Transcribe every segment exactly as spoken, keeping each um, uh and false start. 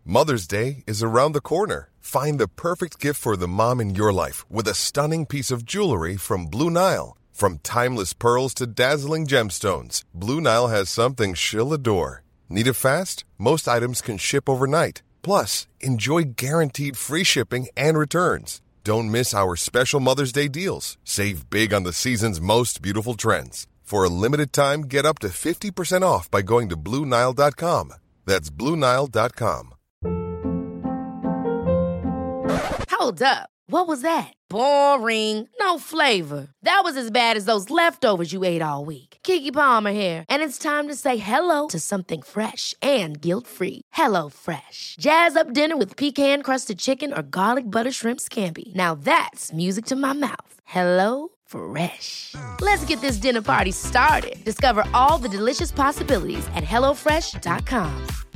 Mother's Day is around the corner. Find the perfect gift for the mom in your life with a stunning piece of jewelry from Blue Nile. From timeless pearls to dazzling gemstones, Blue Nile has something she'll adore. Need it fast? Most items can ship overnight. Plus, enjoy guaranteed free shipping and returns. Don't miss our special Mother's Day deals. Save big on the season's most beautiful trends. For a limited time, get up to fifty percent off by going to Blue Nile dot com. That's Blue Nile dot com. Hold up. What was that? Boring. No flavor. That was as bad as those leftovers you ate all week. Keke Palmer here, and it's time to say hello to something fresh and guilt-free. Hello Fresh. Jazz up dinner with pecan-crusted chicken or garlic butter shrimp scampi. Now that's music to my mouth. Hello Fresh. Let's get this dinner party started. Discover all the delicious possibilities at hello fresh dot com.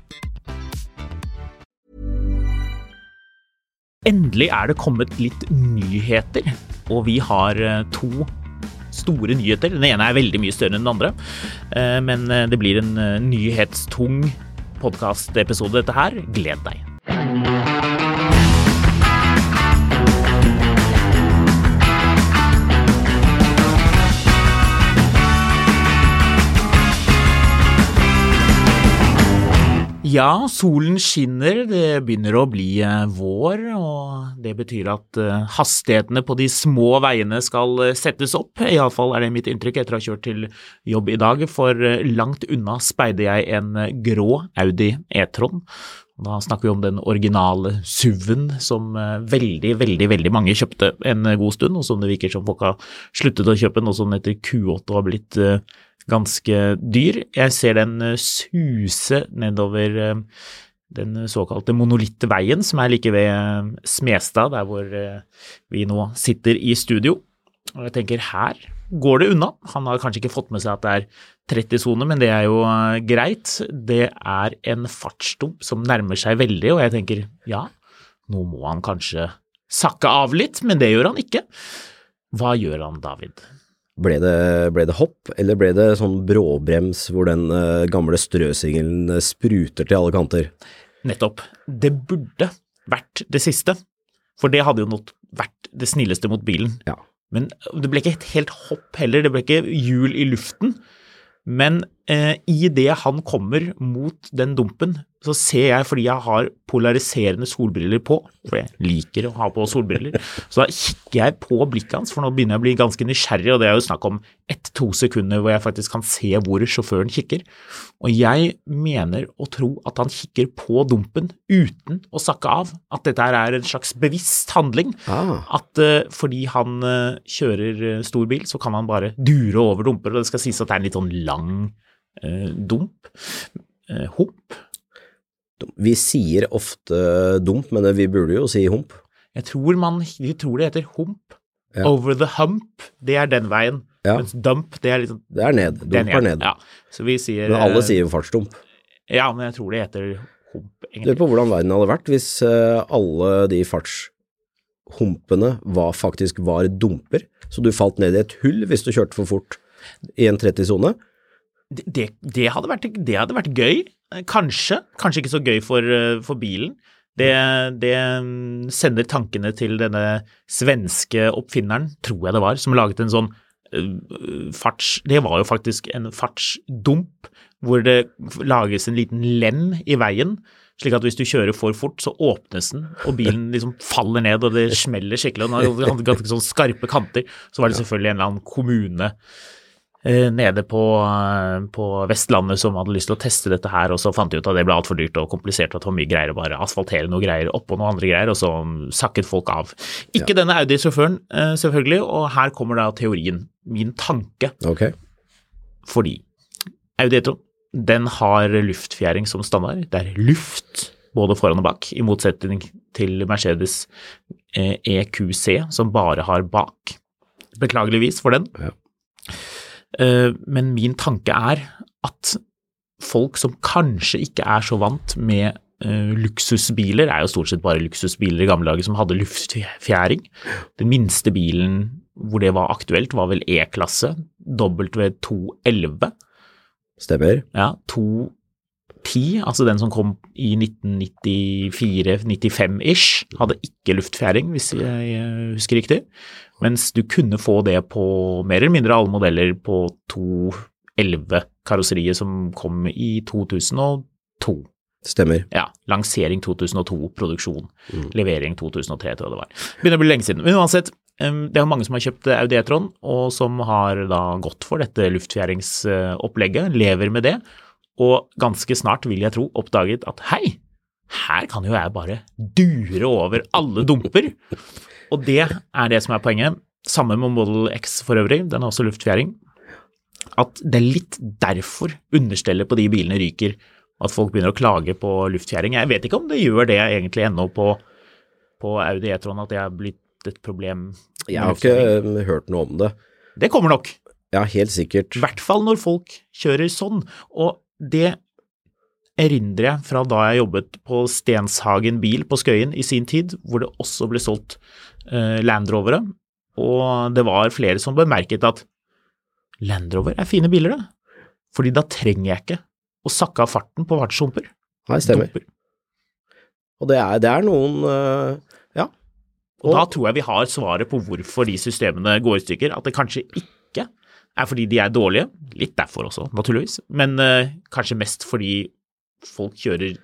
Endelig er det kommet litt nyheter, og vi har to store nyheter. Den ene er veldig mye større enn den andre, men det blir en nyhetstung podcast-episode dette her. Gled deg. Ja, solen skinner, det begynner å bli vår, og det betyr at hastighetene på de små veiene skal settes opp. I alle fall er det mitt inntrykk etter å ha kjørt til jobb i dag, for langt unna speider jeg en grå Audi e-tron. Da snakker vi om den originale S U V-en som veldig, veldig, veldig mange kjøpte en god stund, og som det virker som folk har sluttet å kjøpe, nå som etter Q åtte har blitt ganske dyr. Jeg ser den suse nedover den såkalte monolittveien som er like ved Smestad, der hvor vi nå sitter i studio. Og jeg tenker, her går det unna. Han har kanskje ikke fått med seg at det er tretti-sone, men det er jo greit. Det er en fartsdump som nærmer seg veldig, og jeg tenker, ja, nå må han kanskje sakke av litt, men det gjør han ikke. Hva gjør han, David? Ble det, ble det hopp, eller ble det sånn bråbrems hvor den uh, gamle strøsingelen spruter til alle kanter? Nettopp. Det burde vært det siste, for det hadde jo nok vært det snilleste mot bilen. Ja. Men det ble ikke et helt hopp heller, det ble ikke hjul i luften. Men eh, i det han kommer mot den dumpen, så ser jeg, fordi jeg har polariserende solbriller på, for jeg liker å ha på solbriller, så da kikker jeg på blikket hans, for nå begynner jeg å bli ganske nysgjerrig, og det er jo snakk om ett-to sekunder hvor jeg faktisk kan se hvor sjåføren kikker. Og jeg mener å tro at han kikker på dumpen uten å sakke av, at dette er en slags bevisst handling, ah. at uh, fordi han uh, kjører stor bil, så kan han bare dure over dumper, og det skal sies at det er en litt sånn lang uh, dump, uh, hump. Vi sier ofte dump, men vi burde jo si hump. Jeg tror man, de tror det heter hump. Ja. Over the hump, det er den veien. Ja. Mens dump, det er liksom... Det er ned, dump er ned. Er ned. Ja, så vi sier... Men alle sier jo fartsdump. Ja, men jeg tror det heter hump. Du vet på hvordan verden hadde vært hvis alle de fartshumpene var, faktisk var dumper, så du falt ned i et hull hvis du kjørte for fort i en tretti-sone. Det, det, det, hadde vært, det hadde vært gøy. Kanskje, kanskje ikke så gøy for, for bilen. Det, det sender tankene til denne svenske oppfinneren, tror jeg det var, som laget en sånn uh, farts, det var jo faktisk en fartsdump, hvor det lages en liten lem i veien, slik at hvis du kjører for fort, så åpnes den, og bilen liksom faller ned, og det smeller skikkelig, og den hadde ganske sånn skarpe kanter. Så var det selvfølgelig en eller annen kommune nede på, på Vestlandet som hadde lyst til å teste dette her, og så fant de ut at det ble alt for dyrt og komplisert, og at det var mye greier å bare asfaltere noe greier oppå noe andre greier, og så sakket folk av. Ikke ja. Denne Audi-sjåføren, selvfølgelig, og her kommer da teorien, min tanke. Ok. Fordi Audi e-tron, den har luftfjæring som standard. Det er luft både foran og bak, i motsetning til Mercedes E Q C, som bare har bak. Beklageligvis for den. Ja. Men min tanke er at folk som kanskje ikke er så vant med uh, luksusbiler, er jo stort sett bare luksusbiler i gamle dager som hadde luftfjæring. Den minste bilen hvor det var aktuelt var vel E-klasse, W to elleve. Stemmer. Ja, to ti, altså den som kom i nitten nittifire nittifem-ish, hadde ikke luftfjæring, hvis jeg husker riktig, mens du kunne få det på mer eller mindre alle modeller på to elleve karosseriet som kom i to tusen og to. Stemmer. Ja, lansering to tusen og to, produksjon, mm. levering to tusen og tre, tror jeg det var. Begynner å bli lenge siden. Men uansett, det er mange som har kjøpt Audi e-tron, og som har da gått for dette luftfjæringsopplegget, lever med det, og ganske snart vil jeg tro oppdaget at hei, her kan jo jeg bare dure over alle dumper, og det er det som er poenget. Samme med Model X for øvrig, den har også luftfjæring, at det er litt derfor understellet på de bilene ryker, at folk begynner å klage på luftfjæring. Jeg vet ikke om det gjør det egentlig ennå på, på Audi e-tron, at det er blitt et problem. Jeg har ikke hørt noe om det. Det kommer nok. Ja, helt sikkert. I hvert fall når folk kjører sånn, og det erindrer jeg fra da jeg jobbet på Stenshagen bil på Skøyen i sin tid, hvor det også ble solgt uh, Land Rovere, og det var flere som bemerket at Land Rover er fine biler da, fordi da trenger jeg ikke å sakke av farten på fartshumper. Nei, stemmer. Dumper. Og det er, det er noen, uh, ja. Og, og da tror jeg vi har svaret på hvorfor de systemene går i stykker, at det kanskje ikke er fordi de er dårlige, litt derfor også, naturligvis, men uh, kanskje mest fordi folk kjører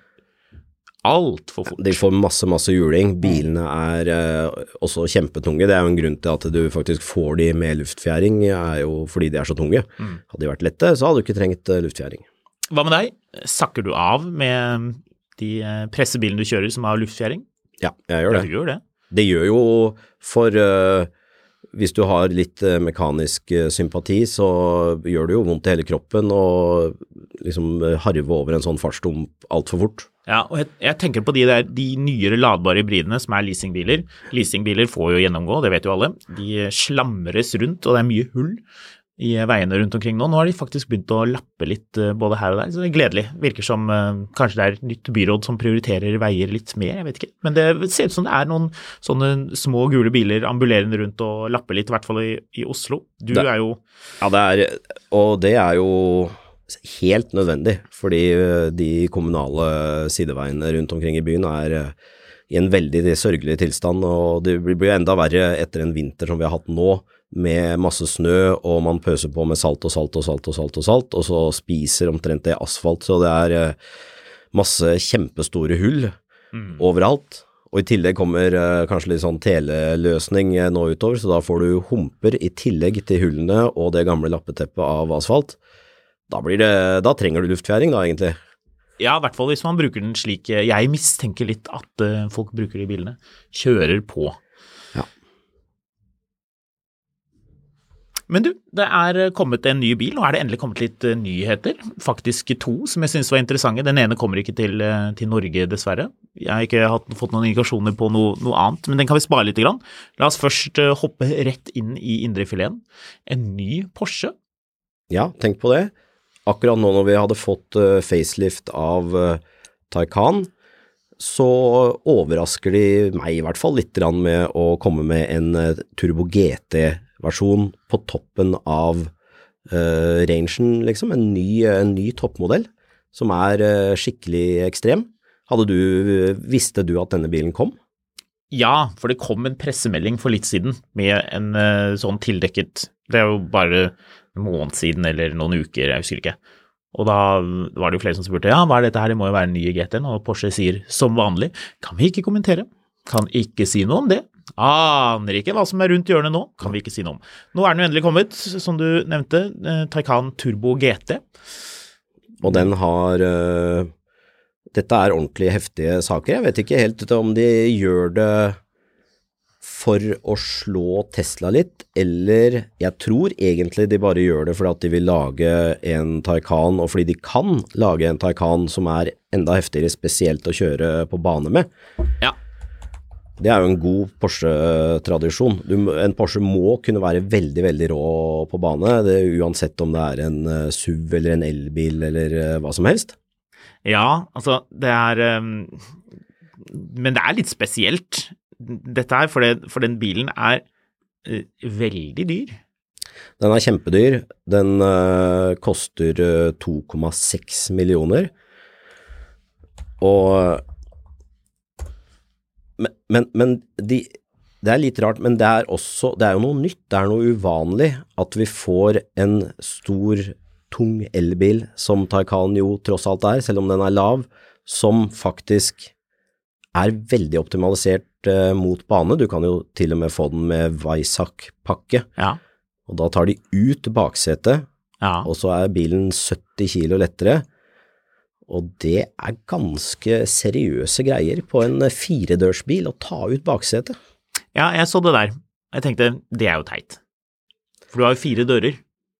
alt for fort. De får masse, masse juling. Bilene er uh, også kjempetunge. Det er jo en grunn til at du faktisk får de med luftfjæring, er jo fordi de er så tunge. Mm. Hadde de vært lette, så hadde du ikke trengt uh, luftfjæring. Hva med deg? Sakker du av med de pressebilene du kjører som har luftfjæring? Ja, jeg gjør det. Ja, du gjør det. Det gjør jo for, uh, hvis du har litt uh, mekanisk uh, sympati, så gjør det jo vondt i hele kroppen og liksom uh, harve over en sånn fartsdump alt for fort. Ja, og jeg, jeg tenker på de der, de nyere ladbare hybridene som er leasingbiler. Leasingbiler får jo gjennomgå, det vet jo alle. De slamres rundt, og det er mye hull i veiene rundt omkring nå. Nå har de faktisk begynt å lappe litt både her og der, så det er gledelig. Virker som uh, kanskje det er et nytt byråd som prioriterer veier litt mer, jeg vet ikke. Men det ser ut som det er noen sånne små gule biler ambulerende rundt og lapper litt, i hvert fall i, i Oslo. Du det, er jo... Ja, det er, og det er jo helt nødvendig, fordi de kommunale sideveiene rundt omkring i byen er i en veldig sørgelig tilstand, og det blir enda verre etter en vinter som vi har hatt nå, med masse snø, og man pøser på med salt og salt og salt og salt og salt, og så spiser omtrent det asfalt, så det er masse kjempestore hull mm. overalt, og i tillegg kommer kanskje litt sånn teleløsning nå utover, så da får du humper i tillegg til hullene og det gamle lappeteppet av asfalt. Da blir det, da trenger du luftfjæring da egentlig. Ja, i hvert fall hvis man bruker den slik, jeg mistenker litt at folk bruker de bilene, kjører på. Men du, det er kommet en ny bil, og er det endelig kommet litt nyheter, faktisk to som jeg synes var interessante. Den ene kommer ikke til, til Norge dessverre. Jeg har ikke hatt, fått noen indikasjoner på noe, noe annet, men den kan vi spare litt grann. La oss først hoppe rett inn i indrefileten. En ny Porsche. Ja, tenk på det. Akkurat nå når vi hadde fått uh, facelift av uh, Taycan, så overrasker de meg i hvert fall litt grann med å komme med en uh, Turbo G T-versjon på toppen av uh, rangen, liksom. En ny, en ny toppmodell som er uh, skikkelig ekstrem. Hadde du, uh, visste du at denne bilen kom? Ja, for det kom en pressemelding for litt siden med en uh, sånn tildekket, det er jo bare en måned siden eller noen uker, jeg husker ikke. Og da var det jo flere som spurte, ja, hva er dette her, det må jo være en ny G T-en, og Porsche sier som vanlig, kan vi ikke kommentere, kan ikke si noe om det, aner ikke hva som er rundt hjørnet nå, kan vi ikke si noe om. Nå er den jo endelig kommet, som du nevnte, Taycan Turbo G T. Og den har, uh, dette er ordentlig heftige saker, jeg vet ikke helt om de gjør det for å slå Tesla litt, eller jeg tror egentlig de bare gjør det fordi at de vil lage en Taycan, og fordi de kan lage en Taycan som er enda heftigere, spesielt å kjøre på bane med. Ja. Det er jo en god Porsche-tradisjon. Du, en Porsche må kunne være veldig, veldig rå på bane, det er uansett om det er en S U V eller en elbil eller hva som helst. Ja, altså det er, um, men det er litt spesielt dette her, for, det, for den bilen er uh, veldig dyr. Den er kjempedyr. Den uh, koster uh, to komma seks millioner. Og Men, men, men de, det er litt rart, men det er også, det er jo noe nytt, det er noe uvanlig at vi får en stor, tung elbil, som Taycan jo tross alt er, selv om den er lav, som faktisk er veldig optimalisert eh, mot bane. Du kan jo til og med få den med Weissach-pakke, Ja. og da tar de ut baksetet, Ja. og så er bilen sytti kilo lettere, og det er ganske seriøse greier på en firedørsbil å ta ut baksetet. Ja, jeg så det der. Jeg tenkte, det er jo teit. For du har jo fire dører.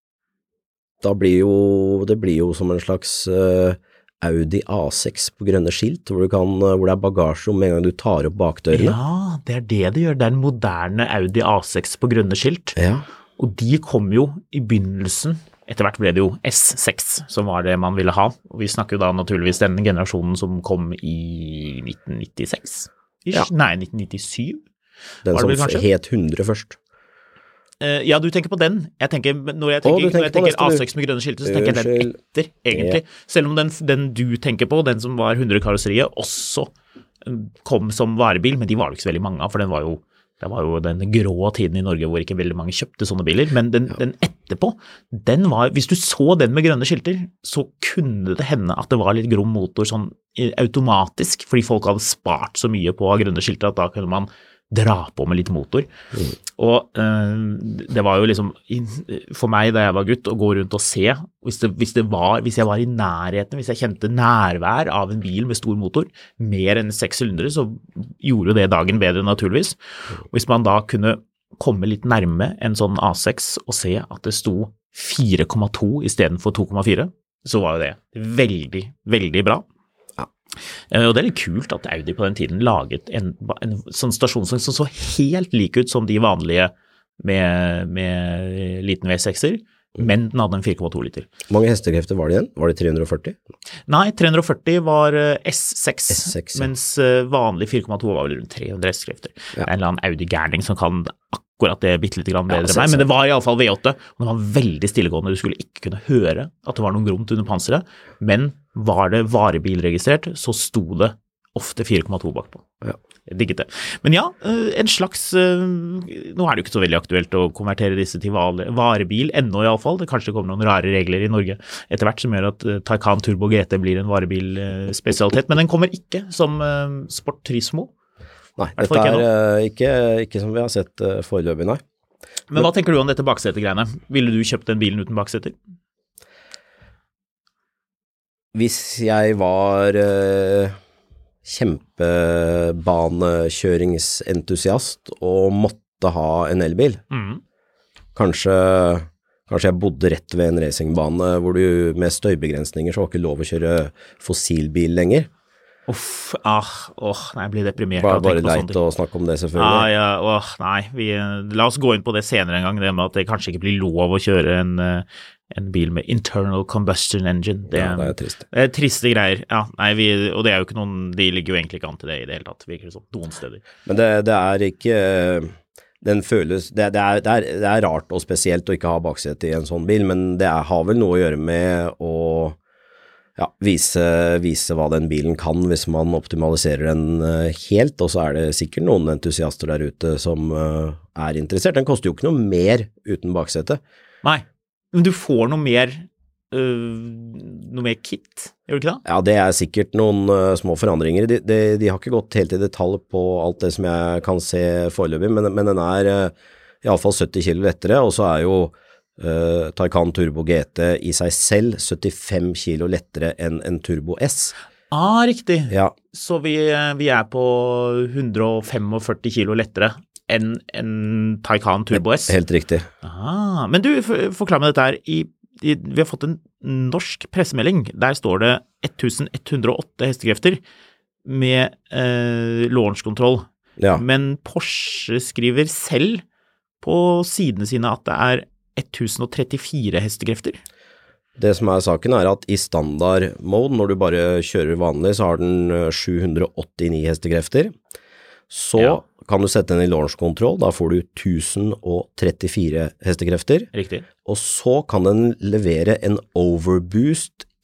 Da blir jo, det blir jo som en slags uh, Audi A seks på grønne skilt, hvor, du kan, uh, hvor det er bagasje om en gang du tar opp bakdørene. Ja, det er det det gjør. Det er en moderne Audi A seks på grønne skilt. Ja. Og de kom jo i begynnelsen. Etter hvert ble det jo S seks, som var det man ville ha. Og vi snakker jo da naturligvis den generasjonen som kom i nitten nittiseks. Ja. Nei, nitten nittisyv. Den Var det som vel kanskje? het hundre først. Uh, ja, du tenker på den. Jeg tenker, når jeg Å, tenker, du tenker når jeg på tenker neste, A du. seks med grønne skilte, så tenker jeg den Unnskyld. etter, egentlig. Selv om den, den du tenker på, den som var hundre-karosseriet, også uh, kom som varebil, men de var det ikke så veldig mange av, for den var jo Det var jo den grå tiden i Norge hvor ikke veldig mange kjøpte sånne biler, men den, den etterpå, den var, hvis du så den med grønne skilter, så kunne det hende at det var litt grom motor sånn automatisk, fordi folk hadde spart så mye på å ha grønne skilter at da kunne man dra på med litt motor. Mm. Og øh, det var jo liksom, for meg da jeg var gutt, å gå rundt og se, hvis, det, hvis, det var, hvis jeg var i nærheten, hvis jeg kjente nærvær av en bil med stor motor, mer enn seks sylindere, så gjorde jo det dagen bedre naturligvis. Og hvis man da kunne komme litt nærme en sånn A seks og se at det sto fire komma to i stedet for to komma fire, så var jo det veldig, veldig bra. Og det er litt kult at Audi på den tiden laget en, en sånn stasjonsvogn som så helt lik ut som de vanlige med, med liten V sekser, men den hadde en fire komma to liter. Hvor mange hestekrefter var det igjen? Var det tre hundre og førti? Nei, tre hundre og førti var S seks, S seks ja. mens vanlig fire komma to var vel rundt tre hundre hestekrefter. Ja. Det er en eller annen Audi-gærning som kan akkurat det bitte litt grann bedre Ja, enn meg, men det var i alle fall V åtte, og det var veldig stillegående. Du skulle ikke kunne høre at det var noen gromt under panseret, men var det varebilregistrert, så sto det ofte fire komma to bakpå. Ja. Jeg digget det. Men ja, en slags, nå er det jo ikke så veldig aktuelt å konvertere disse til varebil, ennå i alle fall. Det kanskje kommer noen rare regler i Norge etter hvert som gjør at Taycan Turbo G T blir en varebilspesialitet, men den kommer ikke som Sport Turismo. Nei, dette er uh, ikke, ikke som vi har sett uh, foreløpig, nei. Men hva tenker du om dette baksetegreiene? Ville du kjøpt den bilen uten bakseter? Hvis jeg var uh, kjempebanekjøringsentusiast og måtte ha en elbil, mm. kanskje, kanskje jeg bodde rett ved en racingbane hvor du med støybegrensninger så var ikke lov å kjøre fossilbil lenger. Uff, ah, åh, nei, jeg blir deprimert. Bare, bare leit å snakke om det selvfølgelig. Ah, ja, åh, nei, vi, la oss gå inn på det senere en gang, det med at det kanskje ikke blir lov å kjøre en, en bil med internal combustion engine. Det, ja, det er trist. Det er triste greier, ja, nei, vi, og det er jo ikke noen, de ligger jo egentlig ikke an til det i det hele tatt, virker det som, noen steder. Men det, det er ikke, den føles, det, det, er, det, er, det er rart og spesielt å ikke ha baksete i en sånn bil, men det er, har vel noe å gjøre med å Ja, vise, vise hva den bilen kan hvis man optimaliserer den uh, helt, og så er det sikkert noen entusiaster der ute som uh, er interessert. Den koster jo ikke noe mer uten baksete. Nei, men du får noe mer, uh, noe mer kit, gjør du ikke det? Ja, det er sikkert noen uh, små forandringer. De, de, de har ikke gått helt i detalj på alt det som jeg kan se foreløpig, men, men den er uh, i alle fall sytti kilo lettere, og så er jo Uh, Taycan Turbo G T i seg selv syttifem kilo lettere enn en Turbo S. Ah, riktig. Ja. Så vi, vi er på hundre og førtifem kilo lettere enn en Taycan Turbo S. Helt riktig. Ah, men du, for, forklar meg dette her. I, i, vi har fått en norsk pressemelding. Der står det eleven hundre og åtte hestekrefter med eh, launchkontroll. Ja. Men Porsche skriver selv på sidene sine at det er tusen og trettifire hestekrefter. Det som er saken er at i standard mode, når du bare kjører vanlig, så har den sju hundre og åttini hestekrefter. Så ja. Kan du sette den i launchkontroll, da får du tusen og trettifire hestekrefter. Riktig. Og så kan den levere en overboost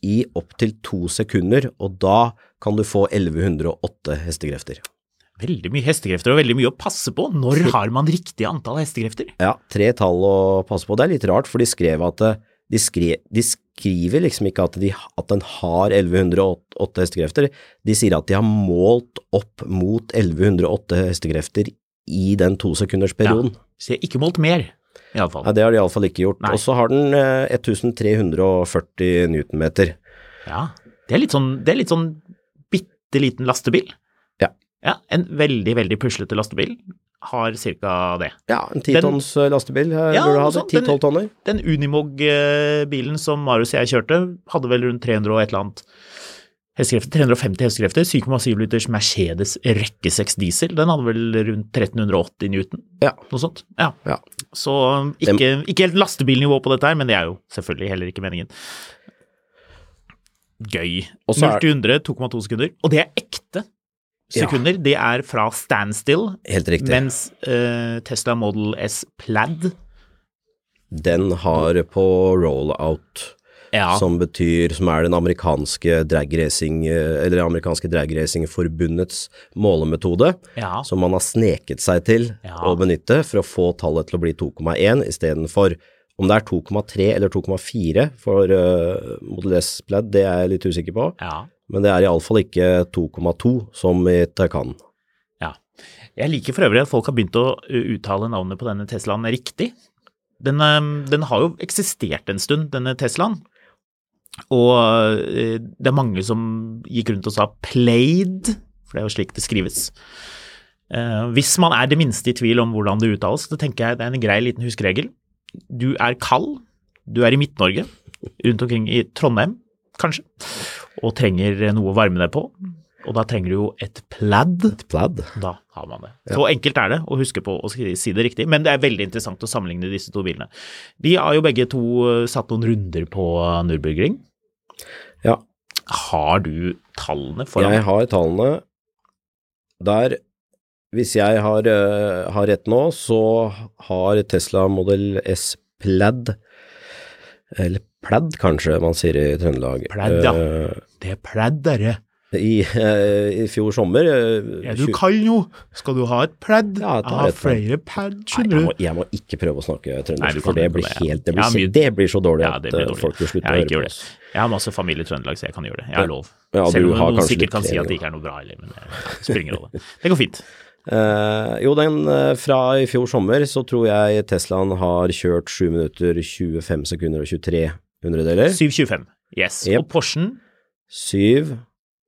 i opp til to sekunder, og da kan du få elleve hundre og åtte hestekrefter. Veldig mye hestekrefter og veldig mye å passe på. Når har man riktig antall hestekrefter? Ja, tre tall å passe på. Det er litt rart, for de skrev at de, skrev, de skriver liksom ikke at, de, at den har elleve hundre og åtte hestekrefter. De sier at de har målt opp mot elleve hundre og åtte hestekrefter i den to sekunders perioden. Ja, så jeg har ikke målt mer, i alle fall. Nei, det har de i alle fall ikke gjort. Nei. Og så har den eh, tretten hundre og førti newtonmeter. Ja, det er litt sånn, det er litt sånn bitteliten lastebil. Ja, en veldig, veldig puslete lastebil har cirka det. Ja, en ti tons lastebil ja, burde ha det, ti tolv tonner. Den Unimog-bilen som Marius og jeg kjørte, hadde vel rundt tre hundre og et eller annet hestekrefter, tre hundre og femti hestekrefter, syv komma syv liters Mercedes rekke seks diesel, den hadde vel rundt tretten åtti newton, ja. Noe sånt. Ja. Ja. Så ikke, ikke helt lastebilnivå på dette her, men det er jo selvfølgelig heller ikke meningen. Gøy. null til hundre, to komma to sekunder, og det er ekte. Sekunder, ja. Det er fra standstill, helt riktig. Mens uh, Tesla Model S Plaid den har på rollout, ja. Som betyr, som er den amerikanske dragracing, eller amerikanske dragracingforbundets målemetode, ja. Som man har sneket seg til ja. Å benytte for å få tallet til å bli to komma én, i stedet for om det er to komma tre eller to komma fire for uh, Model S Plaid, det er jeg litt usikker på. Ja. Men det er i alle fall ikke to komma to som i Taycan. Ja, jeg liker for øvrig at folk har begynt å uttale navnet på denne Teslaen riktig. Den, den har jo eksistert en stund, denne Teslaen. Og det er mange som gikk rundt og sa Plaid, for det er jo slik det skrives. Hvis man er det minste i tvil om hvordan det uttales, så tenker jeg det er en grei liten huskregel. Du er kald, du er i Midt-Norge, rundt omkring i Trondheim, kanskje, og trenger noe å varme deg på, og da trenger du jo et plaid. Et plaid. Da har man det. Så ja. Enkelt er det å huske på å si det riktig, men det er veldig interessant å sammenligne disse to bilene. De har jo begge to satt noen runder på Nürburgring. Ja. Har du tallene foran? Jeg har tallene. Der, hvis jeg har, uh, har rett nå, så har Tesla Model S Plaid, eller Plaid kanskje man sier i Trøndelag. Plaid, ja. Det er plaid, dere. I, uh, I fjor sommer. Uh, er du kald nå? Skal du ha et plaid? Ja, jeg har flere plaid, skjønner du? Jeg, jeg må ikke prøve å snakke trøndersk, Nei, for det blir, helt, det, blir, ja, mye, det blir så dårlig ja, at dårlig. Folk vil slutte å høre på oss. Jeg har masse familie i Trøndelag, så jeg kan gjøre det. Jeg har lov. Ja, selv om noen sikkert kan si at det ikke er noe bra, eller, men det spiller ingen rolle. Det går fint. Uh, jo, den uh, fra i fjor sommer, så tror jeg Teslaen har kjørt sju minutter, tjuefem sekunder og tjuetre hundredeler. syv tjuefem, yes. Yep. Og Porschen? syv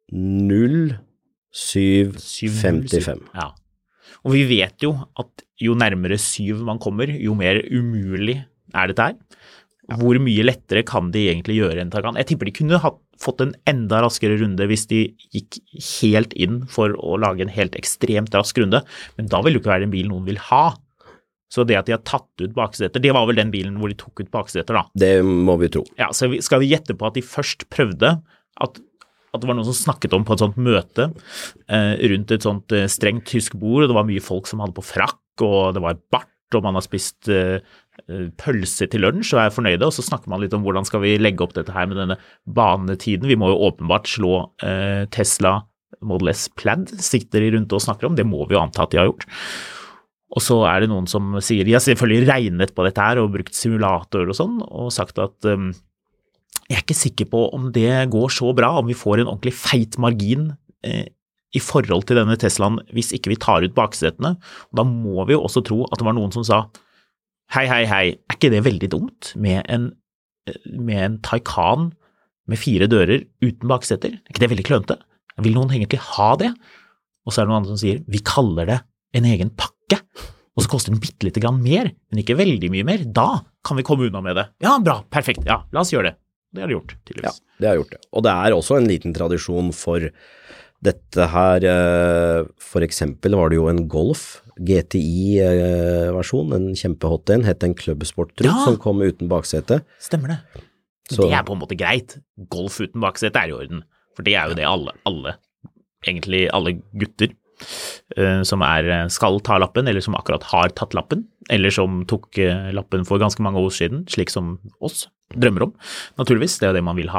null syv femtifem. Ja. Og vi vet jo at jo nærmere syv man kommer, jo mer umulig er dette her. Ja. Hvor mye lettere kan de egentlig gjøre enn Taycan? Jeg tipper de kunne ha fått en enda raskere runde hvis de gikk helt inn for å lage en helt ekstremt rask runde, men da vil det jo ikke være en bil noen vil ha. Så det at de har tatt ut bakseter, det var vel den bilen hvor de tok ut bakseter da. Det må vi tro. Ja, så skal vi gjette på at de først prøvde at at det var noen som snakket om på et sånt møte eh, rundt et sånt eh, strengt tysk bord, og det var mye folk som hadde på frakk, og det var bart, og man har spist eh, pølse til lunsj, og er fornøyde, og så snakker man litt om hvordan skal vi legge opp dette her med denne banetiden. Vi må jo åpenbart slå eh, Tesla Model S Plaid, sitter de rundt og snakker om, det må vi jo anta at de har gjort. Og så er det noen som sier, de har selvfølgelig regnet på dette her, og brukt simulator og sånn, og sagt at um, jeg er ikke sikker på om det går så bra, om vi får en ordentlig feit margin eh, i forhold til denne Teslaen hvis ikke vi tar ut baksetene. Og da må vi jo også tro at det var noen som sa, hei, hei, hei, er ikke det veldig dumt med en, med en Taycan med fire dører uten bakseter? Er ikke det veldig klønete? Vil noen egentlig ha det? Og så er det noen andre som sier, vi kaller det en egen pakke, og så koster den bitte litt grann mer, men ikke veldig mye mer. Da kan vi komme unna med det. Ja, bra, perfekt, ja, la oss gjøre det. Det har de gjort, tydeligvis. Ja, det har gjort det. Og det er også en liten tradisjon for dette her. For eksempel var det jo en Golf G T I-versjon, en kjempehot en, het en Clubsport-truck ja. Som kom uten baksete. Stemmer det. Så. Det er på en måte greit. Golf uten baksete er i orden, for det er jo det alle, alle egentlig alle gutter uh, som er, skal ta lappen, eller som akkurat har tatt lappen, eller som tok uh, lappen for ganske mange år siden, slik som oss drømmer om. Naturligvis, det er det man vil ha.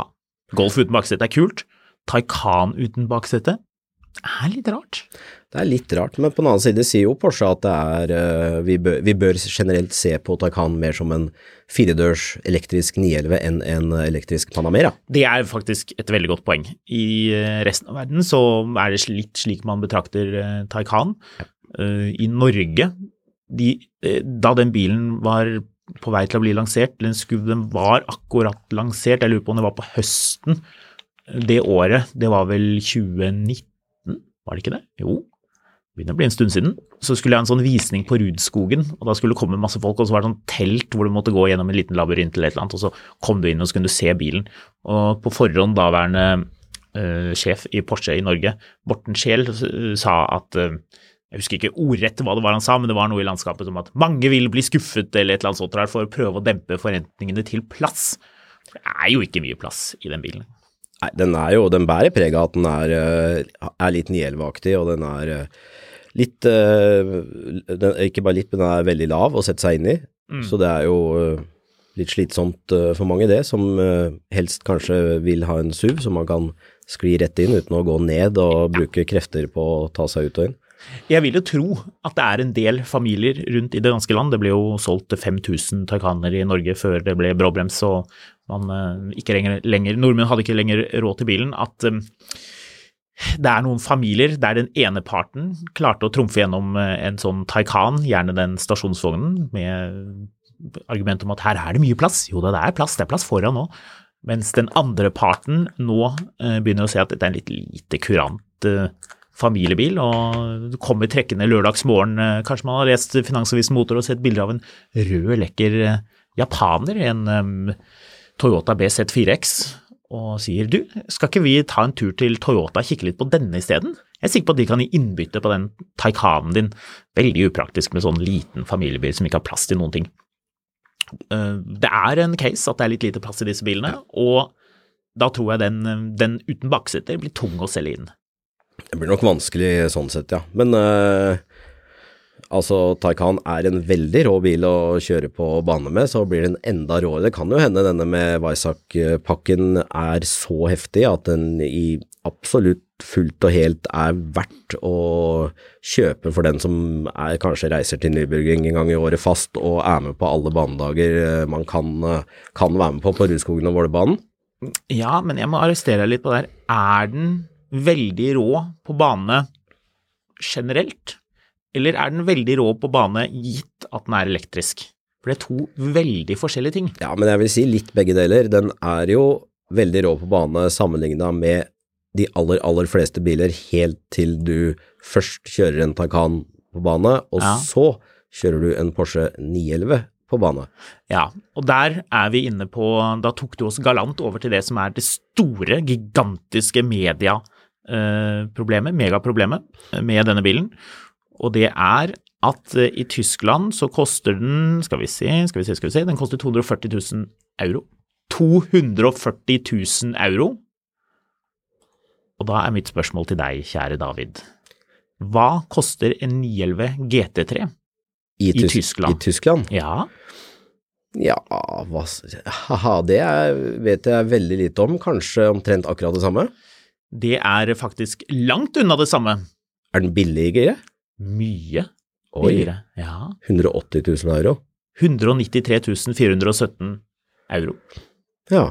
Golf uten baksete er kult. Taycan uten baksete er litt rart. Det er litt rart, men på den annen side sier jo Porsche at det er, vi bør, vi bør generelt se på Taycan mer som en firedørs elektrisk ni elleve enn en elektrisk Panamera. Det er faktisk et veldig godt poeng. I resten av verden så er det litt slik man betrakter Taycan. I Norge, de, da den bilen var på vei til å bli lansert, den, skulle, den var akkurat lansert, jeg lurer på om det var på høsten, det året, det var vel tjue nitten, var det ikke det? Jo, det begynner å bli en stund siden. Så skulle jeg ha en sånn visning på Rudskogen, og da skulle det komme masse folk, og så var det sånn telt hvor du måtte gå gjennom en liten labyrint eller et eller annet, og så kom du inn og så kunne du se bilen. Og på forhånd daværende uh, sjef i Porsche i Norge, Morten Scheel, sa at, uh, jeg husker ikke ordrett hva det var han sa, men det var noe i landskapet som at mange vil bli skuffet eller et eller annet sånt der for å prøve å dempe forventningene til plass. Det er jo ikke mye plass i den bilen. Nei, den er jo, den bærer preg av at den er, er litt ni elleve-aktig, og den er litt, den, ikke bare litt, men den er veldig lav å sette seg inn i, mm. så det er jo litt slitsomt for mange det, som helst kanskje vil ha en S U V, så man kan skli rett inn uten å gå ned og bruke krefter på å ta seg ut og inn. Jeg vil jo tro at det er en del familier rundt i det ganske land. Det ble jo solgt fem tusen Taycaner i Norge før det ble bråbrems, og man ikke lenger, lenger, nordmenn hadde ikke lenger råd til bilen, at um, det er noen familier der den ene parten klarte å trumfe gjennom en sånn Taycan, gjerne den stasjonsvognen, med argument om at her er det mye plass. Jo da, det er plass, det er plass foran nå. Mens den andre parten nå uh, begynner å se at dette er en litt lite kurant uh, familiebil, og kommer trekkende lørdagsmorgen, kanskje man har lest Finansavisen Motor og sett bilder av en rød, lekker japaner, en um, Toyota B Z fire X, og sier, du, skal ikke vi ta en tur til Toyota og kikke litt på denne i stedet? Jeg er sikker på at de kan gi innbytte på den Taycanen din. Veldig upraktisk med sånn liten familiebil som ikke har plass til noen ting. Uh, det er en case at det er litt lite plass i disse bilene, og da tror jeg den, den uten baksete blir tung å selge inn. Det blir nok vanskelig sånn sett, ja. Men uh, altså, Taycan er en veldig rå bil å kjøre på bane med, så blir den enda råere. Det kan jo hende denne med Weissach-pakken er så heftig at den i absolutt fullt og helt er verdt å kjøpe for den som er, kanskje reiser til Nürburgring en gang i året fast og er med på alle banedager man kan, kan være med på på Rudskogen og Vålerbanen. Ja, men jeg må arrestere deg litt på det her. Er den veldig rå på bane generelt, eller er den veldig rå på bane gitt at den er elektrisk? For det er to veldig forskjellige ting. Ja, men jeg vil si litt begge deler. Den er jo veldig rå på bane sammenlignet med de aller, aller fleste biler, helt til du først kjører en Taycan på bane, og ja. Så kjører du en Porsche ni elleve på bane. Ja, og der er vi inne på, da tok du oss galant over til det som er det store, gigantiske media eh, problemet, megaproblemet med denne bilen, og det er at eh, i Tyskland så koster den, skal vi se, skal vi se, skal vi se, den koster to hundre og førti tusen euro. to hundre og førti tusen euro. Og da er mitt spørsmål til deg, kjære David. Hva koster en ni elleve G T tre i, i Tyskland? I Tyskland? Ja. Ja, hva, haha, det er, vet jeg veldig lite om. Kanskje omtrent akkurat det samme? Det er faktisk langt unna det samme. Er den billigere? Mye Oi, billigere, ja. hundre og åtti tusen euro? hundre og nittitre tusen fire hundre og sytten euro. Ja.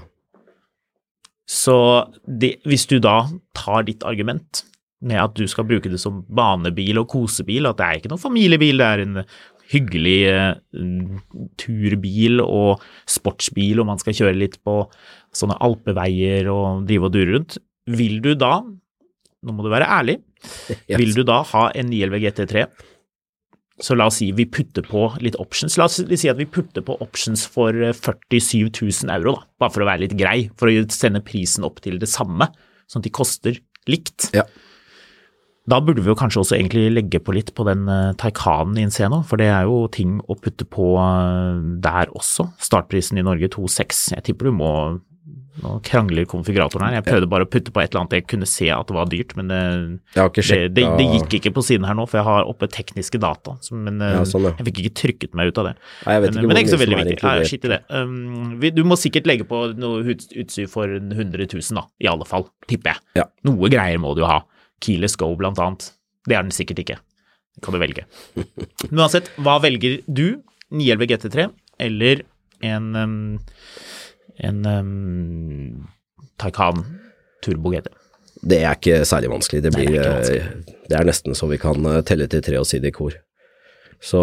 Så det, hvis du da tar ditt argument med at du skal bruke det som banebil og kosebil, at det er ikke noen familiebil, det er en hyggelig uh, turbil og sportsbil, og man skal kjøre litt på sånne alpeveier og drive og dure rundt, vil du da, nå må du være ærlig, yes. Vil du da ha en ni elleve G T tre? Så la oss si vi putter på litt options, la oss si at vi putter på options for førtisju tusen euro da, bare for å være litt grei, for å sende prisen opp til det samme, sånn at de koster likt. Ja. Da burde vi jo kanskje også egentlig legge på litt på den uh, Taycanen i en scene, for det er jo ting å putte på uh, der også. Startprisen i Norge to komma seks. Jeg tipper du må nå krangler konfiguratoren her. Jeg prøvde bare å putte på et eller annet jeg kunne se at det var dyrt, men det, det, det, det gikk ikke på siden her nå, for jeg har oppe tekniske data, men ja, sånn, ja. Jeg fikk ikke trykket meg ut av det. Nei, jeg vet ikke men, men det er ikke så hvor veldig mye viktig. Ja, shit i det. Um, vi, du må sikkert legge på noe utstyr for hundre tusen da, i alle fall, tipper jeg. Ja. Noe greier må du ha. Keyless Go blant annet. Det er den sikkert ikke. Det kan du velge. Men uansett, hva velger du? ni elleve G T tre eller en... Um, en um, Taycan Turbo G T. Det er ikke særlig vanskelig. Det, blir, det, er vanskelig. Det er nesten så vi kan telle til tre og si det i kor. Så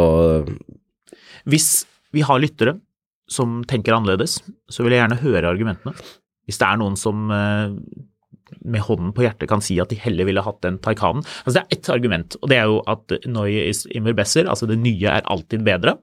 hvis vi har lyttere som tenker annerledes, så vil jeg gjerne høre argumentene. Hvis det er noen som med hånden på hjertet kan si at de heller ville hatt den Taycanen. Altså det er ett argument, og det er jo at Neue ist immer besser, altså det nye er alltid bedre,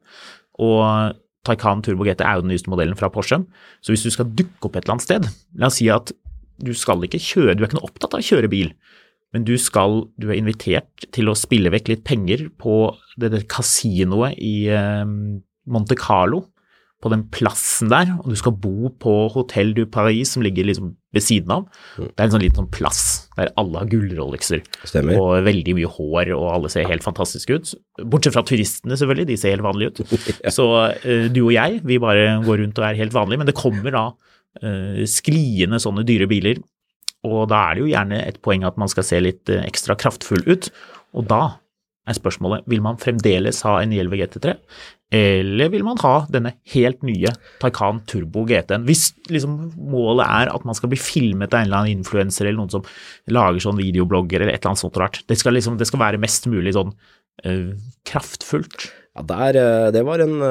og Taycan Turbo G T er jo den nyeste modellen fra Porsche, så hvis du skal dukke opp et eller annet sted, la oss si at du skal ikke kjøre, du er ikke noe opptatt av å kjøre bil, men du skal, du er invitert til å spille vekk litt penger på det, det kasinoet i eh, Monte Carlo, på den plassen der, og du skal bo på Hotel du Paris, som ligger liksom ved siden av. Det er en sånn liten sånn plass, der alle har gullrollexer, Stemmer. Og veldig mye hår, og alle ser helt fantastiske ut. Bortsett fra turistene selvfølgelig, de ser helt vanlige ut. Ja. Så uh, du og jeg, vi bare går rundt og er helt vanlige, men det kommer da uh, skliende sånne dyre biler, og da er det jo gjerne et poeng at man skal se litt uh, ekstra kraftfull ut, og da er spørsmålet, vil man fremdeles ha en ni elleve G T tre, eller vil man ha denne helt nye Taycan Turbo G T-en? Hvis liksom målet er at man skal bli filmet av en eller annen influencer eller noen som lager sånn videoblogger eller et eller annet sånt rart. Det skal, liksom, det skal være mest mulig sånn uh, kraftfullt. Ja, der, det var en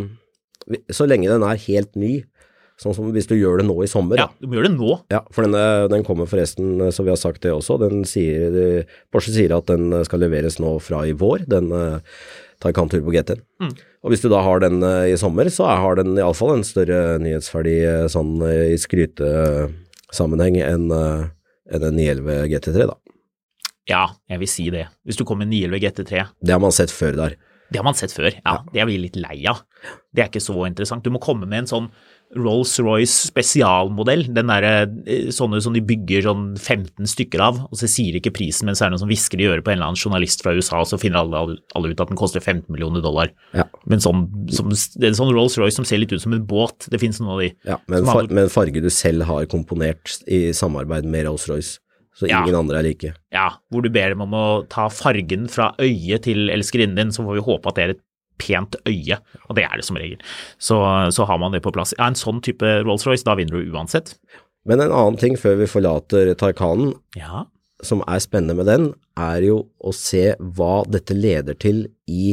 uh, så lenge den er helt ny, sånn som hvis du gjør det nå i sommer. Ja, du må gjøre det nå. Ja, for denne, den kommer forresten, så vi har sagt det også, den sier, Porsche sier at den skal leveres nå fra i vår, den uh, Taycan Turbo G T. Mm. Og hvis du da har den uh, i sommer, så har den i alle fall en større nyhetsverdi uh, sånn uh, i skrytesammenheng enn uh, en ni elleve G T tre da. Ja, jeg vil si det. Hvis du kommer med ni elleve G T tre. Det har man sett før der. Det har man sett før, ja. ja. Det er vi litt lei av. Det er ikke så interessant. Du må komme med en sånn Rolls-Royce spesialmodell, den der, sånne som de bygger sånn femten stykker av, og så sier ikke prisen, men så er det noen som visker i øret på en eller annen journalist fra U S A, og så finner alle, alle ut at den koster femten millioner dollar. Ja. Men sånn, som, det er en sånn Rolls-Royce som ser litt ut som en båt, det finnes noen av de. Ja, men, far, har, men farge du selv har komponert i samarbeid med Rolls-Royce, så ingen ja. andre er like. Ja, hvor du ber dem om å ta fargen fra øyet til elskerinnen din, så får vi håpe at det er et pent øye, og det er det som regel. Så, så har man det på plass. Ja, en sånn type Rolls-Royce, da vinner du uansett. Men en annen ting før vi forlater Taycanen, ja. som er spennende med den, er jo å se hva dette leder til i,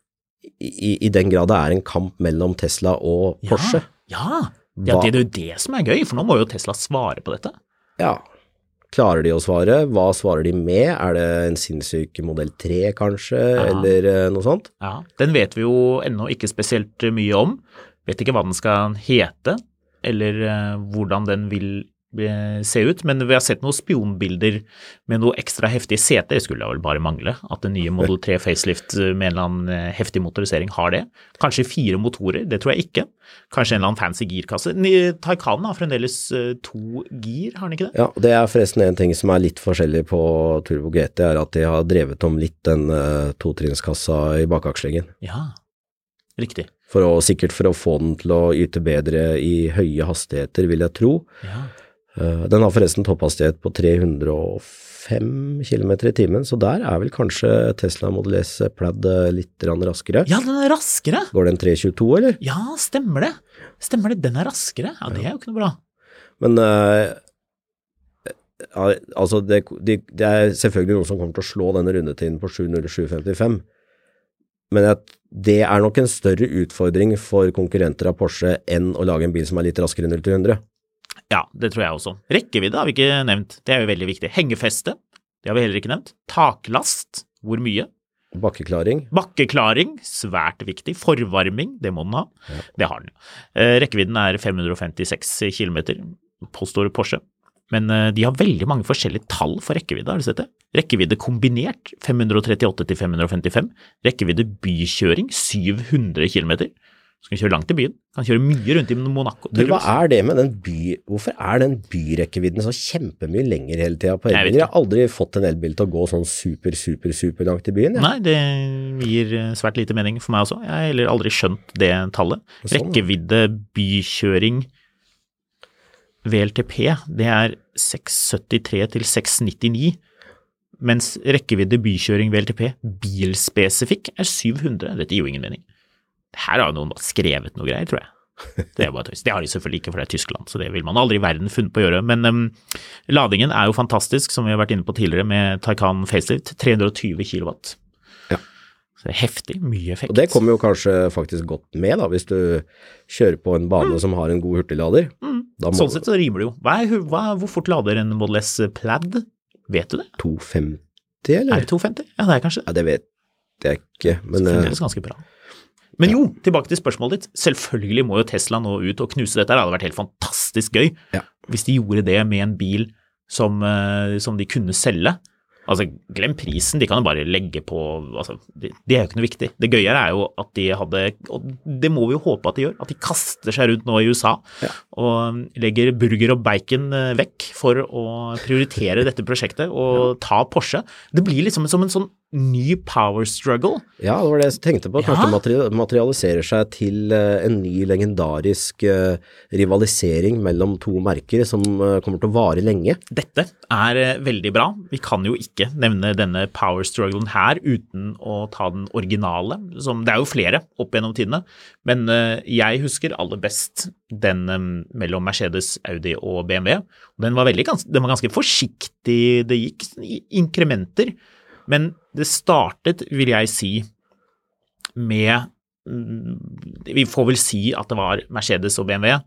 i, i den grad det er en kamp mellom Tesla og Porsche. Ja, ja. ja det er jo det som er gøy, for nå må jo Tesla svare på dette. Ja, klarer de å svare? Hva svarer de med? Er det en sinnssyk modell tre kanskje, ja. eller uh, noe sånt? Ja, den vet vi jo ennå ikke spesielt mye om. Vet ikke hva den skal hete, eller uh, hvordan den vil uh, se ut, men vi har sett noen spionbilder med noe ekstra heftig sete. Det skulle vel bare mangle at den nye Model tre facelift med en eller annen heftig motorisering har det. Kanskje fire motorer, det tror jeg ikke. Kanskje en eller annen fancy girkasse. Taycanen har fremdeles uh, to gir, har den ikke det? Ja, det er forresten en ting som er litt forskjellig på Turbo G T, er at de har drevet om litt den uh, totrinskassa i bakakslingen. Ja, riktig. For å, sikkert for å få den til å yte bedre i høye hastigheter, vil jeg tro. Ja. Uh, den har forresten topphastighet på tre hundre og fem kilometer i timen, så der er vel kanskje Tesla Model S Plaid litt raskere. Ja, den er raskere. Går den tre tjueto, eller? Ja, stemmer det. Stemmer det, den er raskere. Ja, det er jo ikke noe bra. Men uh, altså, det, det, det er selvfølgelig noen som kommer til å slå denne rundetiden på sju null sju femtifem, men at det er nok en større utfordring for konkurrenter av Porsche enn å lage en bil som er litt raskere enn null til hundre. Ja, det tror jeg også. Rekkevidde har vi ikke nevnt. Det er jo veldig viktig. Hengefeste, det har vi heller ikke nevnt. Taklast, hvor mye? Bakkeklaring. Bakkeklaring, svært viktig. Forvarming, det må den ha. Ja. Det har den. Rekkevidden er fem hundre femtiseks kilometer, påstår Porsche. Men de har veldig mange forskjellige tall for rekkevidde, har du sett det? Rekkevidde kombinert, fem hundre trettiåtte til fem hundre femtifem. Rekkevidde bykjøring, syv hundre kilometer. Så kan kjøre langt i byen, kan kjøre mye rundt i Monaco. Du, hva er det med den by, hvorfor er den byrekkevidden så kjempemye lenger hele tiden på elbiler? Jeg har aldri fått en elbil til å gå sånn super, super, super langt i byen. Ja. Nei, det gir svært lite mening for meg også. Jeg har heller aldri skjønt det tallet. Sånn. Rekkevidde, bykjøring, V L T P, det er seks syttitre til seks nittini, mens rekkevidde, bykjøring, V L T P, bilspesifikk er syv hundre. Dette gir jo ingen mening. Her har noen skrevet noe greier, tror jeg. Det er bare tøys. Det har de selvfølgelig ikke, for det er Tyskland, så det vil man aldri i verden funnet på å gjøre. Men um, ladingen er jo fantastisk, som vi har vært inne på tidligere, med Taycan Facelift, tre hundre og tjue kilowatt. Ja. Så det er heftig, mye effekt. Og det kommer jo kanskje faktisk godt med da, hvis du kjører på en bane mm. som har en god hurtiglader. Mm. Må... Sånn sett så rimer det jo. Hva er, hva, hvor fort lader en Model S Plaid? Vet du det? to femti, eller? Er det to femti? Ja, det er kanskje. Ja, det vet jeg ikke. Men, så fremdeles ganske bra. Men jo, tilbake til spørsmålet ditt. Selvfølgelig må jo Tesla nå ut og knuse dette. Det hadde vært helt fantastisk gøy ja. Hvis de gjorde det med en bil som, som de kunne selge. Altså, glem prisen, de kan jo bare legge på, altså, det, det er jo ikke noe viktig. Det gøye er jo at de hadde, og det må vi jo håpe at de gjør, at de kaster seg rundt nå i U S A ja. Og legger burger og bacon vekk for å prioritere dette prosjektet og ja. Ta Porsche. Det blir liksom som en sånn ny power struggle. Ja, det var det jeg tenkte på. Kanskje ja. Det materialiserer seg til en ny legendarisk rivalisering mellom to merker som kommer til å vare lenge. Dette er veldig bra. Vi kan jo ikke nevne denne power strugglen her uten å ta den originale. Som, det er jo flere opp gjennom tidene, men jeg husker aller best den mellom Mercedes, Audi og B M W. Den var, veldig, den var ganske forsiktig, det gikk i inkrementer. Men det startet, vil jeg si, med, vi får vel si at det var Mercedes og B M W,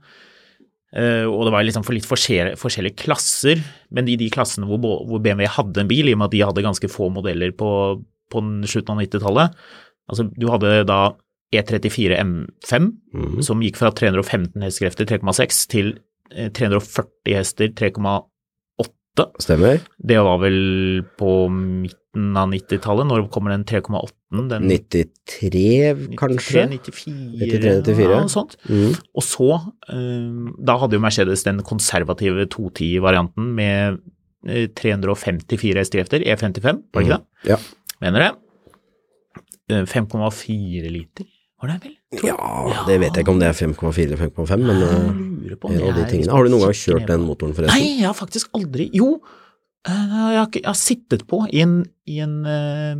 og det var liksom for litt forskjellige, forskjellige klasser, men i de klassene hvor, hvor B M W hadde en bil, i og med at de hadde ganske få modeller på, på slutten av nittitallet, altså du hadde da E trettifire M fem, mm. som gikk fra tre hundre og femten hestekrefter, tre komma seks, til tre hundre og førti hester, tre komma åtte. Stemmer. Det var vel på midten av nittitallet, når kommer den tre komma åtte? Den nittitre, kanskje? nittifire, nittitre, nittifire. Ja, sånt. Mm. Og så, um, da hadde jo Mercedes den konservative to ti-varianten med uh, tre hundre og femtifire hestekrefter, E femtifem, var det ikke det? Mm. Ja. Mener det? Uh, fem komma fire liter, var det vel? Ja, ja, det vet jeg ikke om det er fem komma fire eller fem komma fem, men uh, på, en av de tingene. Har du noen gang kjørt den motoren forresten? Nei, jeg har faktisk aldri, jo, Jeg har, jeg har sittet på i en, i en uh,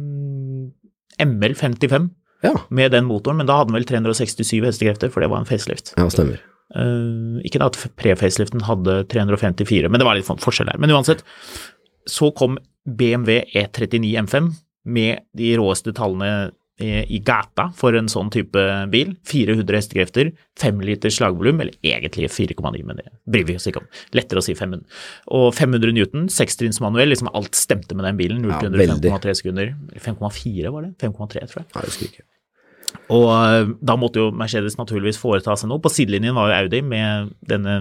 M L femtifem ja. Med den motoren, men da hadde den vel tre hundre og sekstisju hestekrefter, for det var en facelift. Ja, stemmer. Uh, ikke da at pre-faceliften hadde tre hundre og femtifire, men det var litt forskjell der. Men uansett, så kom B M W E trettini M fem med de råeste tallene i gata for en sånn type bil, fire hundre hestekrefter, fem liter slagvolum, eller egentlig fire komma ni, men det bryr vi oss ikke om. Lettere å si fem hundre. Og fem hundre newton, sekstrins manuell, liksom alt stemte med den bilen, null til hundre, fem komma tre sekunder, fem komma fire var det? fem komma tre, tror jeg. Nei, jeg husker ikke. Og uh, da måtte jo Mercedes naturligvis foreta seg noe. På sidelinjen var jo Audi med denne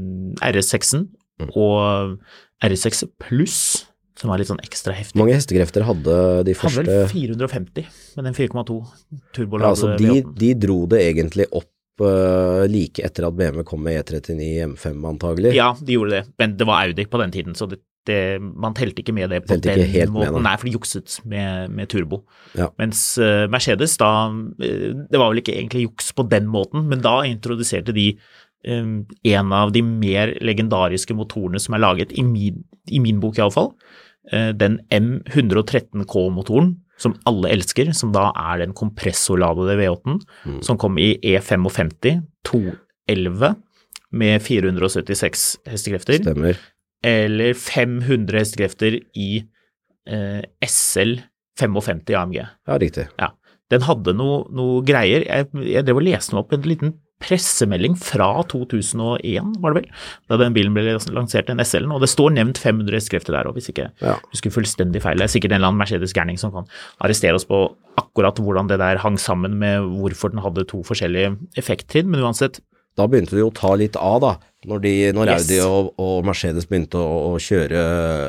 R S seksen mm. og R S seks Plus, som var litt sånn ekstra heftig. Mange hestekrefter hadde de første... Hadde vel fire hundre og femti, med den fire komma to turbolade. Ja, altså de, de dro det egentlig opp uh, like etter at B M W kom med E trettini M fem antagelig. Ja, de gjorde det, men det var Audi på den tiden, så det, det, man telte ikke med det på telte den måten. Med, Nei, for de jukset med, med turbo. Ja. Mens uh, Mercedes da, det var vel ikke egentlig juks på den måten, men da introduserte de um, en av de mer legendariske motorene som er laget, i min, i min bok i alle fall, den M one thirteen K-motoren, som alle elsker, som da er den kompressorladede V åtte, mm. som kom i E femtifem, to elleve, med fire hundre og syttiseks hestekrefter. Stemmer. Eller fem hundre hestekrefter i eh, S L femtifem A M G. Ja, riktig. Ja. Den hadde noe, noe greier. Jeg, jeg drev og leste meg opp en liten pressemelding fra to tusen og en, var det vel, da den bilen ble lansert, den S L-en, og det står nevnt fem hundre hestekrefter der, og hvis ikke ja. husker fullstendig feil, det er sikkert en eller annen Mercedes-gærning som kan arrestere oss på akkurat hvordan det der hang sammen med hvorfor den hadde to forskjellige effekttrinn, men uansett. Da begynte det jo å ta litt av da, når, de, når yes. Audi og, og Mercedes begynte å, å kjøre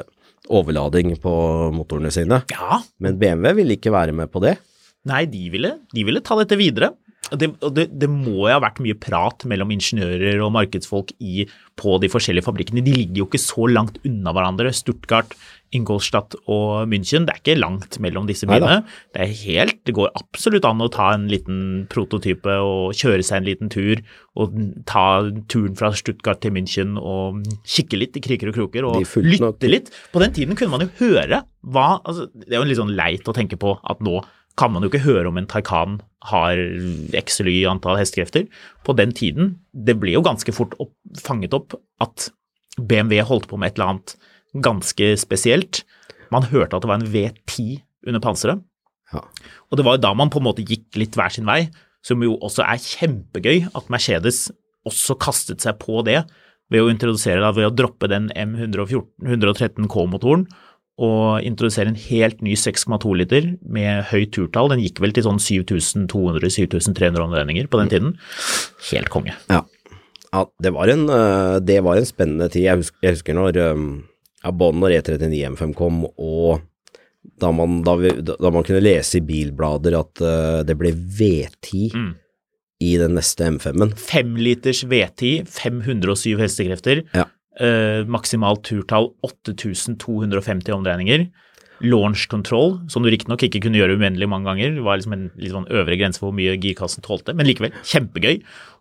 overlading på motorene sine. Ja. Men B M W ville ikke være med på det. Nei, de ville, de ville ta dette videre. Det, det, det må jo ha vært mye prat mellom ingeniører og markedsfolk i, på de forskjellige fabrikkene. De ligger jo ikke så langt unna hverandre. Stuttgart, Ingolstadt og München, det er ikke langt mellom disse byene. Det er helt, det går absolutt an å ta en liten prototype og kjøre seg en liten tur, og ta turen fra Stuttgart til München og kikke litt i kriker og kroker, og lytte nok litt. På den tiden kunne man jo høre hva, altså, det er jo litt sånn leit å tenke på at nå kan man jo ikke høre om en Taycan har X eller Y antall hestekrefter. På den tiden, det ble jo ganske fort opp, fanget opp at B M W holdt på med et eller annet ganske spesielt. Man hørte at det var en V ti under panseret. Ja. Og det var jo da man på en måte gikk litt hver sin vei, som jo også er kjempegøy at Mercedes også kastet seg på det ved å introdusere det, ved å droppe den M one thirteen K-motoren og introdusere en helt ny seks komma to liter med høyt turtall. Den gikk vel til sånn syv tusen to hundre til syv tusen tre hundre omdreininger på den tiden. Helt konge. Ja, ja det, var en, det var en spennende tid. Jeg husker, jeg husker når, ja, både når E thirty-nine M five kom, og da man, da, vi, da man kunne lese i bilblader at det ble V ti mm. i den neste M five-en. Fem liters V ti, fem hundre og syv hestekrefter. Ja. Uh, maksimalt turtall åtte tusen to hundre femti omdreininger, launch control, som du riktignok ikke kunne gjøre uendelig mange ganger, det var liksom en litt sånn øvre grense for hvor mye girkassen tålte, men likevel kjempegøy.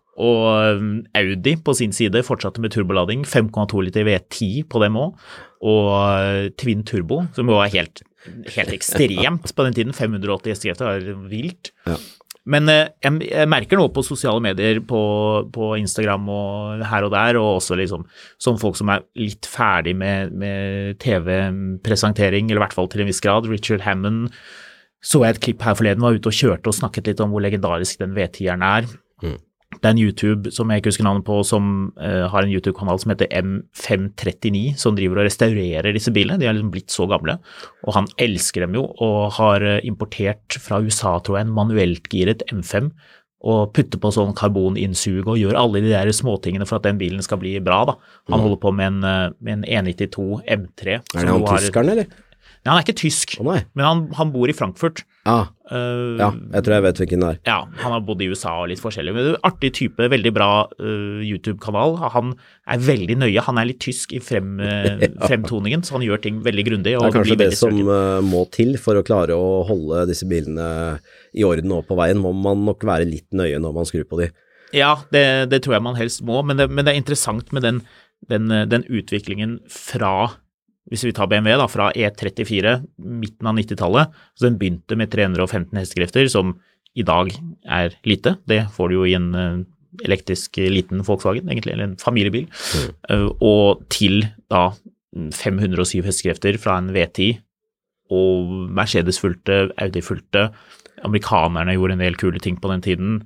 Og um, Audi på sin side fortsatte med turbolading, fem komma to liter V ti på dem også, og uh, Twin Turbo, som var helt, helt ekstremt på den tiden, fem hundre og åtti hestekrefter, var vilt. Ja. Men eh, jeg, jeg merker nå på sosiale medier, på, på Instagram og her og der, og også liksom sånn folk som er litt ferdig med, med T V-presentering, eller i hvert fall til en viss grad. Richard Hammond, så jeg et klipp her forleden, var ute og kjørte og snakket litt om hvor legendarisk den V ti-eren er. Mm. Det er en YouTube, som jeg ikke husker navnet på, som uh, har en YouTube-kanal som heter M five thirty-nine, som driver og restaurerer disse bilene. De har liksom blitt så gamle, og han elsker dem jo, og har importert fra U S A, tror jeg, en manuelt giret M five, og putter på sånn karboninnsuge, og gjør alle de der småtingene for at den bilen skal bli bra, da. Han mm. holder på med en, med en one ninety-two M three. Er det han tyskeren, eller? Nei, han er ikke tysk, oh, men han, han bor i Frankfurt. Ah, uh, ja, jeg tror jeg vet hvilken det er. Ja, han har bodd i U S A og litt forskjellig, men det er en artig type, veldig bra uh, YouTube-kanal. Han er veldig nøye, han er litt tysk i frem, uh, ja. fremtoningen, så han gjør ting veldig grundig. Det er kanskje det som uh, må til for å klare å holde disse bilene i orden og på veien, må man nok være litt nøye når man skrur på de. Ja, det, det tror jeg man helst må, men det, men det er interessant med den, den, den utviklingen fra, hvis vi tar B M W da, fra E thirty-four, midten av nittitallet, så den begynte med tre hundre og femten hestekrefter, som i dag er lite. Det får du jo i en uh, elektrisk liten Volkswagen, egentlig, eller en familiebil. Mm. Uh, og til da fem hundre og syv hestekrefter fra en V ti, og Mercedes fulgte, Audi fulgte, amerikanerne gjorde en del kule ting på den tiden.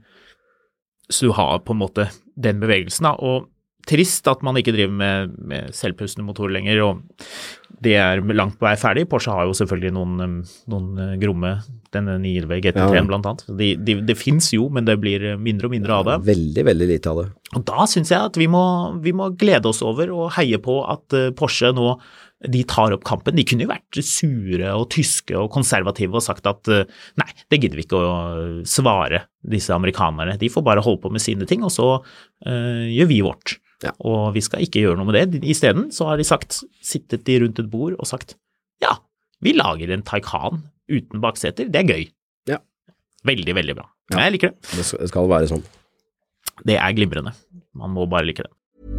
Så du har på en måte den bevegelsen da, og trist at man ikke driver med, med selvpustende motorer lenger, og det er langt på vei ferdig. Porsche har jo selvfølgelig noen, noen gromme, denne nine eleven G T tre ja. Blant annet. De, de, det finnes jo, men det blir mindre og mindre av det. Veldig, veldig lite av det. Og da synes jeg at vi må, vi må glede oss over og heie på at Porsche nå, de tar opp kampen. De kunne jo vært sure og tyske og konservative og sagt at nei, det gidder vi ikke å svare disse amerikanerne. De får bare holde på med sine ting, og så uh, gjør vi vårt. Ja. Og vi skal ikke gjøre noe med det. I stedet så har de sagt, sittet de rundt et bord og sagt, ja, vi lager en Taycan uten bakseter, det er gøy. Ja. Veldig, veldig bra. Ja. Jeg liker det. Det skal være sånn. Det er glimrende. Man må bare like det.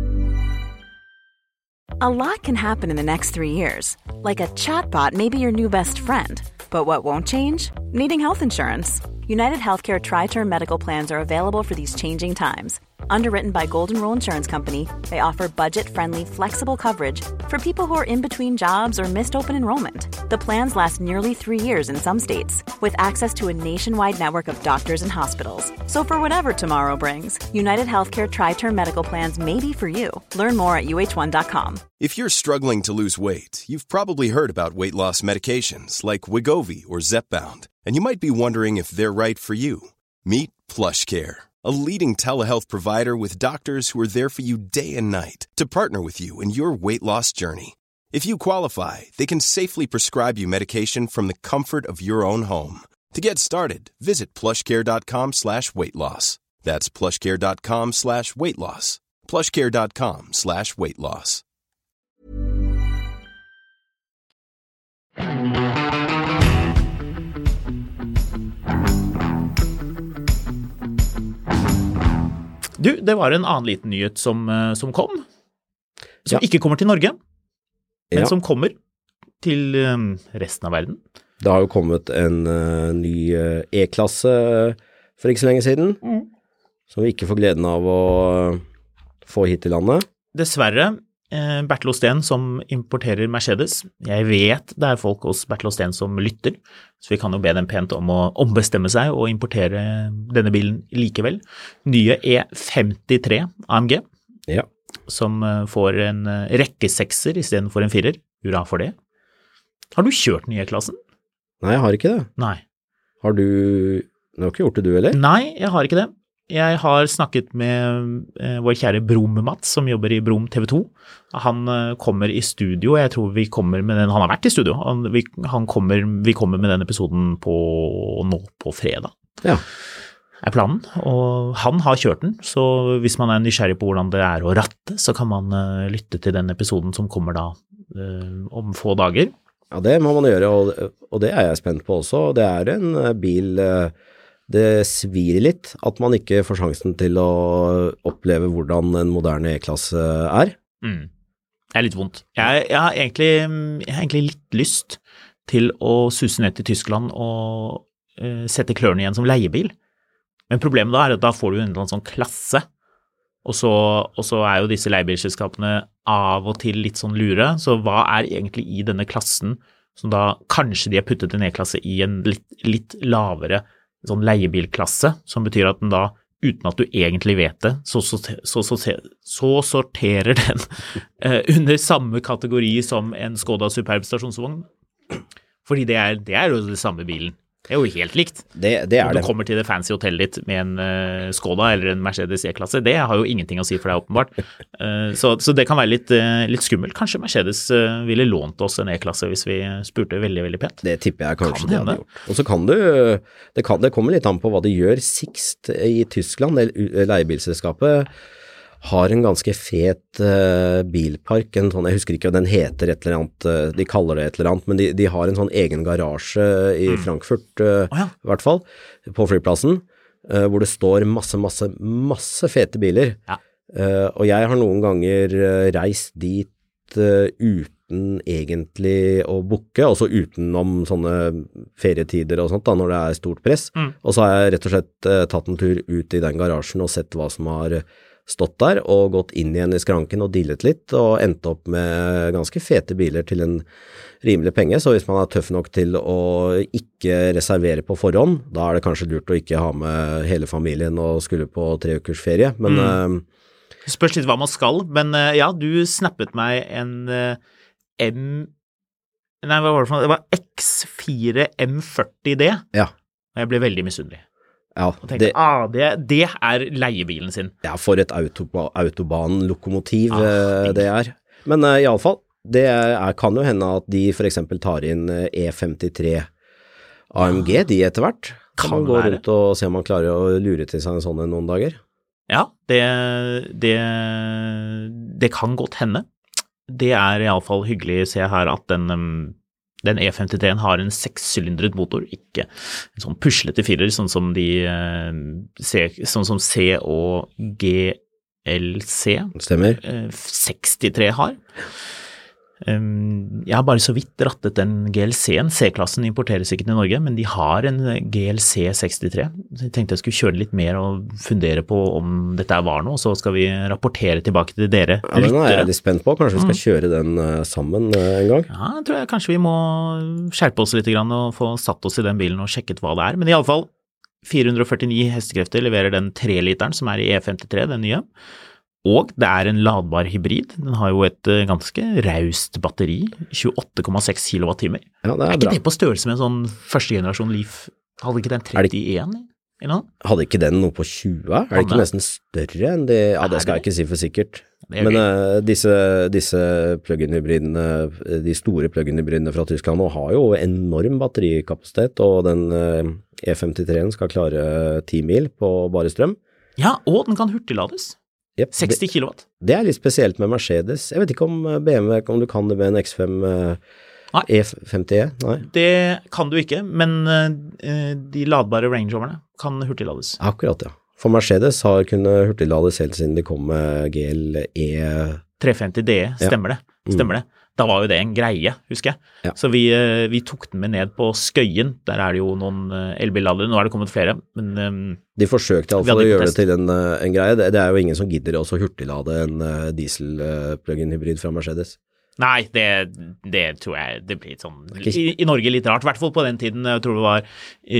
A lot can happen in the next three years. Like a chatbot may be your new best friend. But what won't change? Needing health insurance. United Healthcare Tri-Term Medical Plans are available for these changing times. Underwritten by Golden Rule Insurance Company, they offer budget-friendly, flexible coverage for people who are in between jobs or missed open enrollment. The plans last nearly three years in some states, with access to a nationwide network of doctors and hospitals. So for whatever tomorrow brings, United Healthcare Tri-Term Medical Plans may be for you. Learn more at U H one dot com. If you're struggling to lose weight, you've probably heard about weight loss medications like Wegovy or Zepbound, and you might be wondering if they're right for you. Meet PlushCare, a leading telehealth provider with doctors who are there for you day and night to partner with you in your weight loss journey. If you qualify, they can safely prescribe you medication from the comfort of your own home. To get started, visit plushcare.com slash weight loss. That's plushcare.com slash weight loss. plushcare.com slash weight loss. Du, det var en annen liten nyhet som, som kom, som ja. ikke kommer til Norge, men ja. som kommer til resten av verden. Det har jo kommet en uh, ny uh, E-klasse for ikke så lenge siden, mm. som vi ikke får gleden av å uh, få hit til landet. Dessverre, eh, Bertil Osten som importerer Mercedes. Jeg vet det er folk hos Bertil Osten som lytter, så vi kan jo be dem pent om å ombestemme seg og importere denne bilen likevel. Nye E femtitre A M G, ja. som uh, får en uh, rekkesekser i stedet for en firer. Hurra for det. Har du kjørt nye klassen? Nei, jeg har ikke det. Nei. Har du, du har ikke gjort det du, eller? Nei, jeg har ikke det. Jeg har snakket med eh, vår kjære Brom-Mats, som jobber i Brom T V to. Han eh, kommer i studio, jeg tror vi kommer med den, han har vært i studio, han, vi, han kommer, vi kommer med den episoden på, nå på fredag. Ja. Er planen, og han har kjørt den, så hvis man er nysgjerrig på hvordan det er å ratte, så kan man eh, lytte til den episoden som kommer da eh, om få dager. Ja, det må man gjøre, og, og det er jeg spent på også. Det er en bil, det svir litt at man ikke får sjansen til å oppleve hvordan en moderne E-klasse er. Mm. Det er litt vondt. Jeg, jeg, har egentlig, jeg har egentlig litt lyst til å suse ned til Tyskland og uh, sette klørne igjen som leiebil. Men problemet da er at da får du en eller annen sånn klasse, og så, og så er jo disse leiebilselskapene av og til litt sånn lure, så hva er egentlig i denne klassen som da kanskje de har puttet en E-klasse i en litt, litt lavere sånn leiebilklasse, som betyr at den da, uten at du egentlig vet det, så, så, så, så, så sorterer den uh, under samme kategori som en Skoda Superb stasjonsvogn. Fordi det er, det er jo det samme bilen. Det er jo helt likt. Det, det er Når du det. kommer til det fancy hotellet ditt med en uh, Skoda eller en Mercedes E-klasse, det har jo ingenting å si for deg åpenbart. Uh, så, så det kan være litt, uh, litt skummelt. Kanskje Mercedes uh, ville lånt oss en E-klasse hvis vi spurte veldig, veldig pent. Det tipper jeg kanskje kan de hadde gjort. Og så kan du, det, kan, det kommer litt an på hva de gjør. Sixt i Tyskland, leiebilselskapet, har en ganske fet uh, bilpark, en sånn, jeg husker ikke hva den heter et eller annet, uh, de kaller det et eller annet, men de, de har en sånn egen garasje i mm. Frankfurt, uh, oh, ja. i hvert fall, på flyplassen, uh, hvor det står masse, masse, masse fete biler. Ja. Uh, og jeg har noen ganger uh, reist dit uh, uten egentlig å booke, altså utenom sånne ferietider og sånt da, når det er stort press, mm. og så har jeg rett og slett uh, tatt en tur ut i den garasjen og sett hva som har stått der og gått inn igjen i skranken og dillet litt og endt opp med ganske fete biler til en rimelig penge, så hvis man er tøff nok til å ikke reservere på forhånd, da er det kanskje lurt å ikke ha med hele familien og skulle på tre ukers ferie, men mm. uh, spørs litt hva man skal, men uh, ja, du snappet meg en uh, M nei, hva var det for noe? Det var X fire M førti D, ja. Og jeg ble veldig misunnelig. Ja, og tenkte, det, ah, det, det er leiebilen sin. Ja, for et autoba, autobanlokomotiv ah, det er. Men uh, i alle fall, det er, kan jo hende at de for eksempel tar inn E femtitre A M G, de etter hvert. Kan man gå rundt og se om man klarer å lure til seg en sånn noen dager? Ja, det, det, det kan godt hende. Det er i alle fall hyggelig å se her at den... Um, Den E femtitre har en sekssylindret motor, ikke en sånn puslete firer, sånn som de eh, C, sånn som C og G L C Stemmer. Eh, sekstitre har. Um, jeg har bare så vidt rattet den G L C-en. C-klassen importeres ikke til Norge, men de har en G L C sekstitre. Så jeg tenkte jeg skulle kjøre litt mer og fundere på om dette var noe, så skal vi rapportere tilbake til dere ja, den er jeg litt spent på. Kanskje vi skal mm. kjøre den uh, sammen uh, en gang? Ja, jeg tror jeg kanskje vi må skjerpe oss litt grann og få satt oss i den bilen og sjekket hva det er. Men i alle fall, fire hundre og førtini hestekrefter leverer den tre literen som er i E femtitre, den nye. Og det er en ladbar hybrid. Den har jo et uh, ganske raust batteri, tjueåtte komma seks kilowattimer. Ja, det er, er ikke bra. det på størrelse med en sånn første generasjon Leaf? Hadde ikke den trettien? Det, hadde ikke den noe på tjue? Er det ikke nesten større enn det? Ja, det skal jeg ikke si for sikkert. det er Men gøy. uh, disse, disse plug-in-hybridene, de store plug-in-hybridene fra Tyskland nå har jo enorm batterikapasitet, og den uh, E femtitre-en skal klare ti mil på bare strøm. Ja, og den kan hurtiglades. Yep, seksti det, kilowatt. det er litt spesielt med Mercedes. Jeg vet ikke om B M W, om du kan det med en X fem uh, E femti E? Nei. Det kan du ikke, men uh, de ladbare Range Roverne kan hurtiglades. Akkurat, ja. For Mercedes har kunnet hurtiglades helt siden de kom med G L E tre femti D E, stemmer det, stemmer det. Da var jo det en greie, husker jeg. Ja. Så vi, vi tok den med ned på Skøyen, der er det jo noen elbilladere, nå er det kommet flere, men um, de forsøkte i alle vi fall hadde å ikke gjøre det test. til en, en greie. Det, det er jo ingen som gidder også å hurtiglade en uh, diesel uh, plug-in hybrid fra Mercedes. Nei, det, det tror jeg, det blir sånn, i, i Norge litt rart, i hvert fall på den tiden, jeg tror det var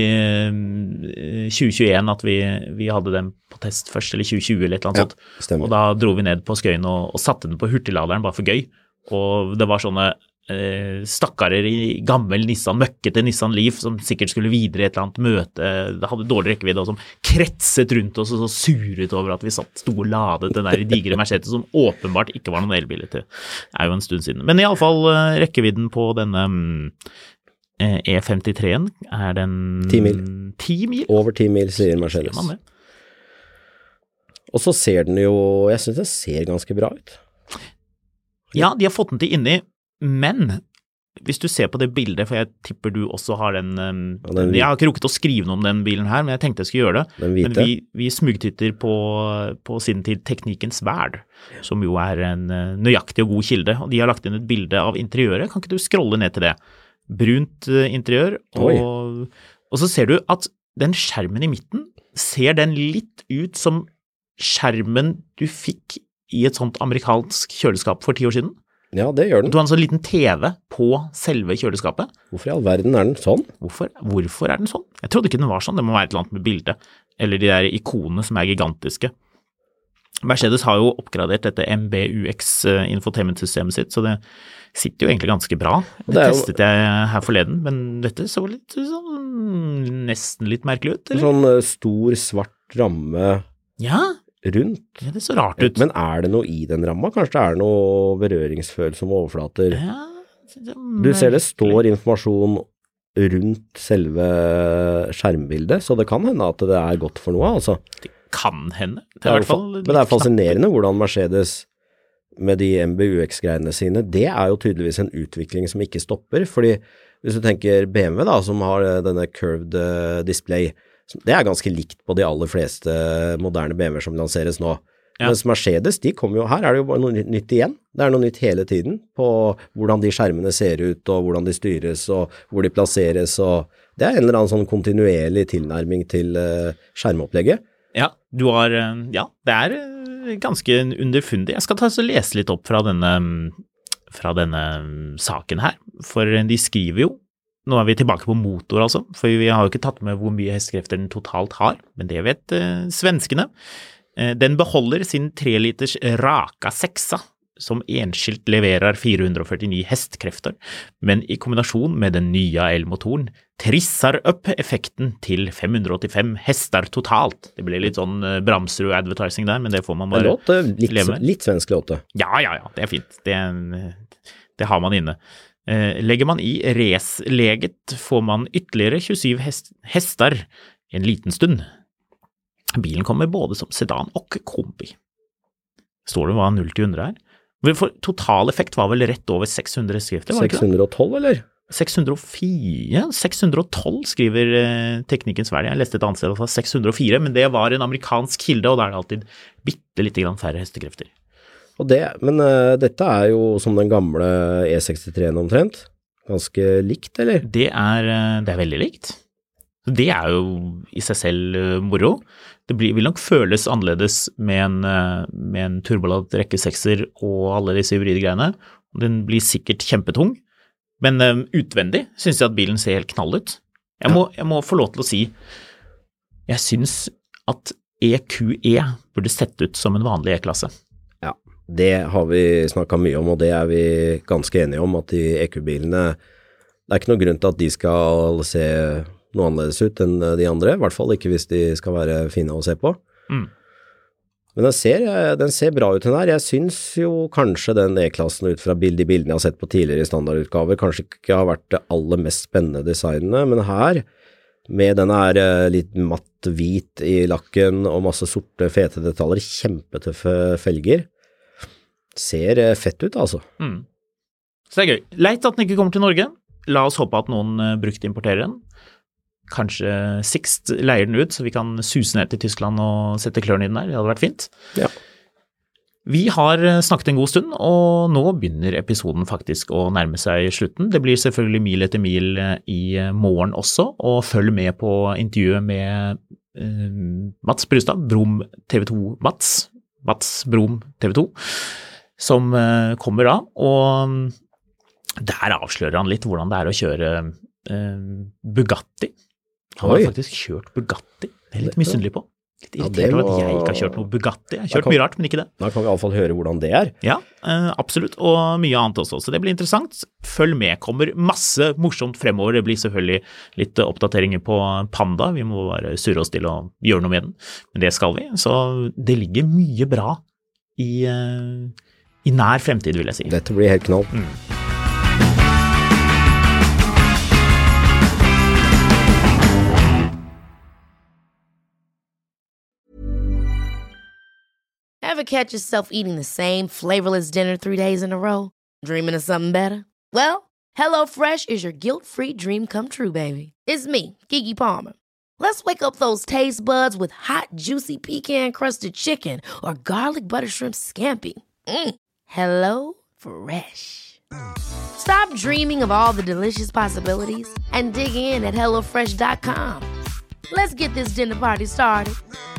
eh, tjue tjueen at vi, vi hadde den på test først, eller tjue tjue eller et eller annet Ja, sånt, stemmer. og da dro vi ned på Skøyen og, og satte den på hurtigladeren bare for gøy, og det var sånne eh, stakkarer i gammel Nissan, møkkete Nissan Leaf, som sikkert skulle videre i et eller annet møte, det hadde dårlig rekkevidde, og som kretset rundt oss og så suret over at vi satt, sto og ladet den der digre Mercedes, som åpenbart ikke var noen elbiler til. Det er jo en stund siden. Men i alle fall eh, rekkevidden på denne eh, E femtitre-en er den Ti mil. ti mil? Over ti mil, sier Mercedes. Sier man det? Og så ser den jo, jeg synes det ser ganske bra ut. Ja, de har fått den til inni, men hvis du ser på det bildet, for jeg tipper du også har den, um, Ja, den hvite. jeg har ikke rukket å skrive noe om den bilen her, men jeg tenkte jeg skulle gjøre det. Den Men hvite. vi, vi smugtitter på, på sin tid Teknikkens Verd, som jo er en uh, nøyaktig og god kilde, og de har lagt inn et bilde av interiøret. Kan ikke du scrolle ned til det? Brunt uh, interiør, og, og så ser du at den skjermen i midten, ser den litt ut som skjermen du fikk i et sånt amerikansk kjøleskap for ti år siden. Ja, det gjør den. Du har en sånn liten T V på selve kjøleskapet. Hvorfor i all verden er den sånn? Hvorfor, hvorfor er den sånn? Jeg trodde ikke den var sånn, det må være et eller annet med bildet, eller de der ikonene som er gigantiske. Mercedes har jo oppgradert dette M B U X-infotainment-systemet sitt, så det sitter jo egentlig ganske bra. Det, Det er jo- testet jeg her forleden, men dette så litt sånn, nesten litt merkelig ut, En eller? sånn uh, stor, svart ramme Ja, rundt. ja, det så rart ut. Men er det noe i den ramma? Kanskje det er noe berøringsfølsomme overflater? ja, det er Du ser det merkelig. står informasjon rundt selve skjermbildet, så det kan hende at det er godt for noe, altså. Det kan hende. Det Det er er i hvert fall jo fa- litt men det er knapper. fascinerende hvordan Mercedes med de M B U X-greiene sine, det er jo tydeligvis en utvikling som ikke stopper, fordi hvis du tenker B M W da, som har eh, denne curved eh, display, som- det er ganske likt på de aller fleste moderne B M W som lanseres nå. Ja. Mens Mercedes, de kommer jo, her er det jo bare noe nytt- nytt igjen. Det er noe nytt hele tiden på hvordan de skjermene ser ut, og hvordan de styres, og hvor de plasseres, og det er en eller annen sånn kontinuerlig tilnærming til eh, skjermopplegget. Ja, du har, eh, ja, det er eh, ganske underfundig. Jeg skal ta og lese litt opp fra denne, mm, fra denne mm, saken her, for de skriver jo, nå er vi tilbake på motor altså, for vi har jo ikke tatt med hvor mye hestekrefter den totalt har, men det vet eh, svenskene. Eh, den beholder sin tre liters Raka seksa, som enskilt leverer fire hundre og førtini hestkrefter, men i kombinasjon med den nye elmotoren trissar opp effekten til fem hundre og åttifem hester totalt. Det ble litt sånn eh, Bramsrud-advertising der, men det får man En bare låt, eh, litt, leve med. litt svensk låte. Ja, ja, ja, det er fint. Det, det har man inne. Eh, legger man i resleget, får man ytterligere tjuesyv hest, hester en liten stund. Bilen kommer både som sedan og kombi. Står det hva null til hundre er? For total effekt var vel rett over seks hundre hestekrefter, var det ikke det? seks hundre og tolv, eller? seks hundre og fire, seks hundre og tolv skriver eh, Teknikkens Verd. Jeg leste et annet sted fra seks hundre og fire, men det var en amerikansk kilde, og da er det alltid bitte litt grann færre hestekrefter. Og det, men uh, dette er jo som den gamle E sekstitre-en omtrent. Ganske likt, eller? Det er, eh, det er veldig likt. Det er jo i seg selv eh, moro. Det blir, vil nok føles annerledes med en, eh, med en turboladd rekkesekser og alle disse hybride greiene. Den blir sikkert kjempetung, men eh, utvendig synes jeg at bilen ser helt knall ut. Jeg må, jeg må få lov til å si, jeg synes at E Q E burde sett ut som en vanlig E-klasse. Ja, det har vi snakket mye om, og det er vi ganske enige om, at de E Q-bilene, det er ikke noe grunn til at de skal se noe annerledes ut enn de andre, i hvert fall ikke hvis de skal være fine å se på. Mm. Men den ser, den ser bra ut den her. Jeg synes jo kanskje den E-klassen ut fra bild, de bildene jeg har sett på tidligere standardutgaver, kanskje ikke har vært det aller mest spennende designene, men her, med den her litt matt hvit i lakken og masse sorte fete detaljer, kjempetøffe felger, ser fett ut altså. Mm. Så det er gøy. Leit at den ikke kommer til Norge. La oss håpe at noen brukt importerer den. Kanskje Sixt leier den ut, så vi kan suse ned til Tyskland og sette klørne i den der. Det hadde vært fint. Ja. Vi har snakket en god stund, og nå begynner episoden faktisk å nærme seg slutten. Det blir selvfølgelig mil etter mil i morgen også, og følg med på intervjuet med uh, Mats Brustad, Brom T V to Mats, Mats Brom T V to, som uh, kommer da, og der avslører han litt hvordan det er å kjøre uh, Bugatti. Han har faktisk kjørt Bugatti. Det er litt misunnelig på. Litt irritert over at jeg ikke har kjørt noe Bugatti. Jeg har kjørt mye rart, men ikke det. Da kan vi i alle fall høre hvordan det er. Ja, eh, absolutt, og mye annet også. Så det blir interessant. Følg med, kommer masse morsomt fremover. Det blir selvfølgelig litt oppdateringer på Panda. Vi må bare surre oss til å gjøre noe med den. Men det skal vi. Så det ligger mye bra i, uh, i nær fremtid, vil jeg si. Dette blir helt knall. Mm. Ever catch yourself eating the same flavorless dinner three days in a row? Dreaming of something better? Well, HelloFresh is your guilt-free dream come true, baby. It's me, Keke Palmer. Let's wake up those taste buds with hot, juicy pecan-crusted chicken or garlic butter shrimp scampi. Mm. Hello Fresh. Stop dreaming of all the delicious possibilities and dig in at hello fresh dot com. Let's get this dinner party started.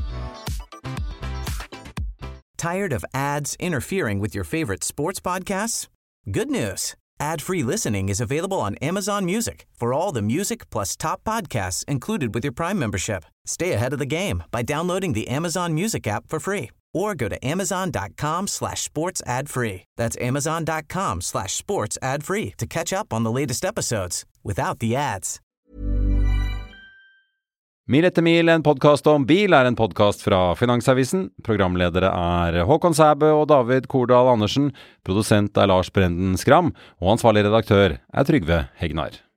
Tired of ads interfering with your favorite sports podcasts? Good news. Ad-free listening is available on Amazon Music for all the music plus top podcasts included with your Prime membership. Stay ahead of the game by downloading the Amazon Music app for free or go to amazon.com slash sports ad free. That's amazon.com slash sports ad free to catch up on the latest episodes without the ads. Mil etter mil, en podcast om bil, er en podcast fra Finansavisen. Programledere er Håkon Sæbø og David Kordal Andersen. Produsent er Lars Brenden Skram, og ansvarlig redaktør er Trygve Hegnar.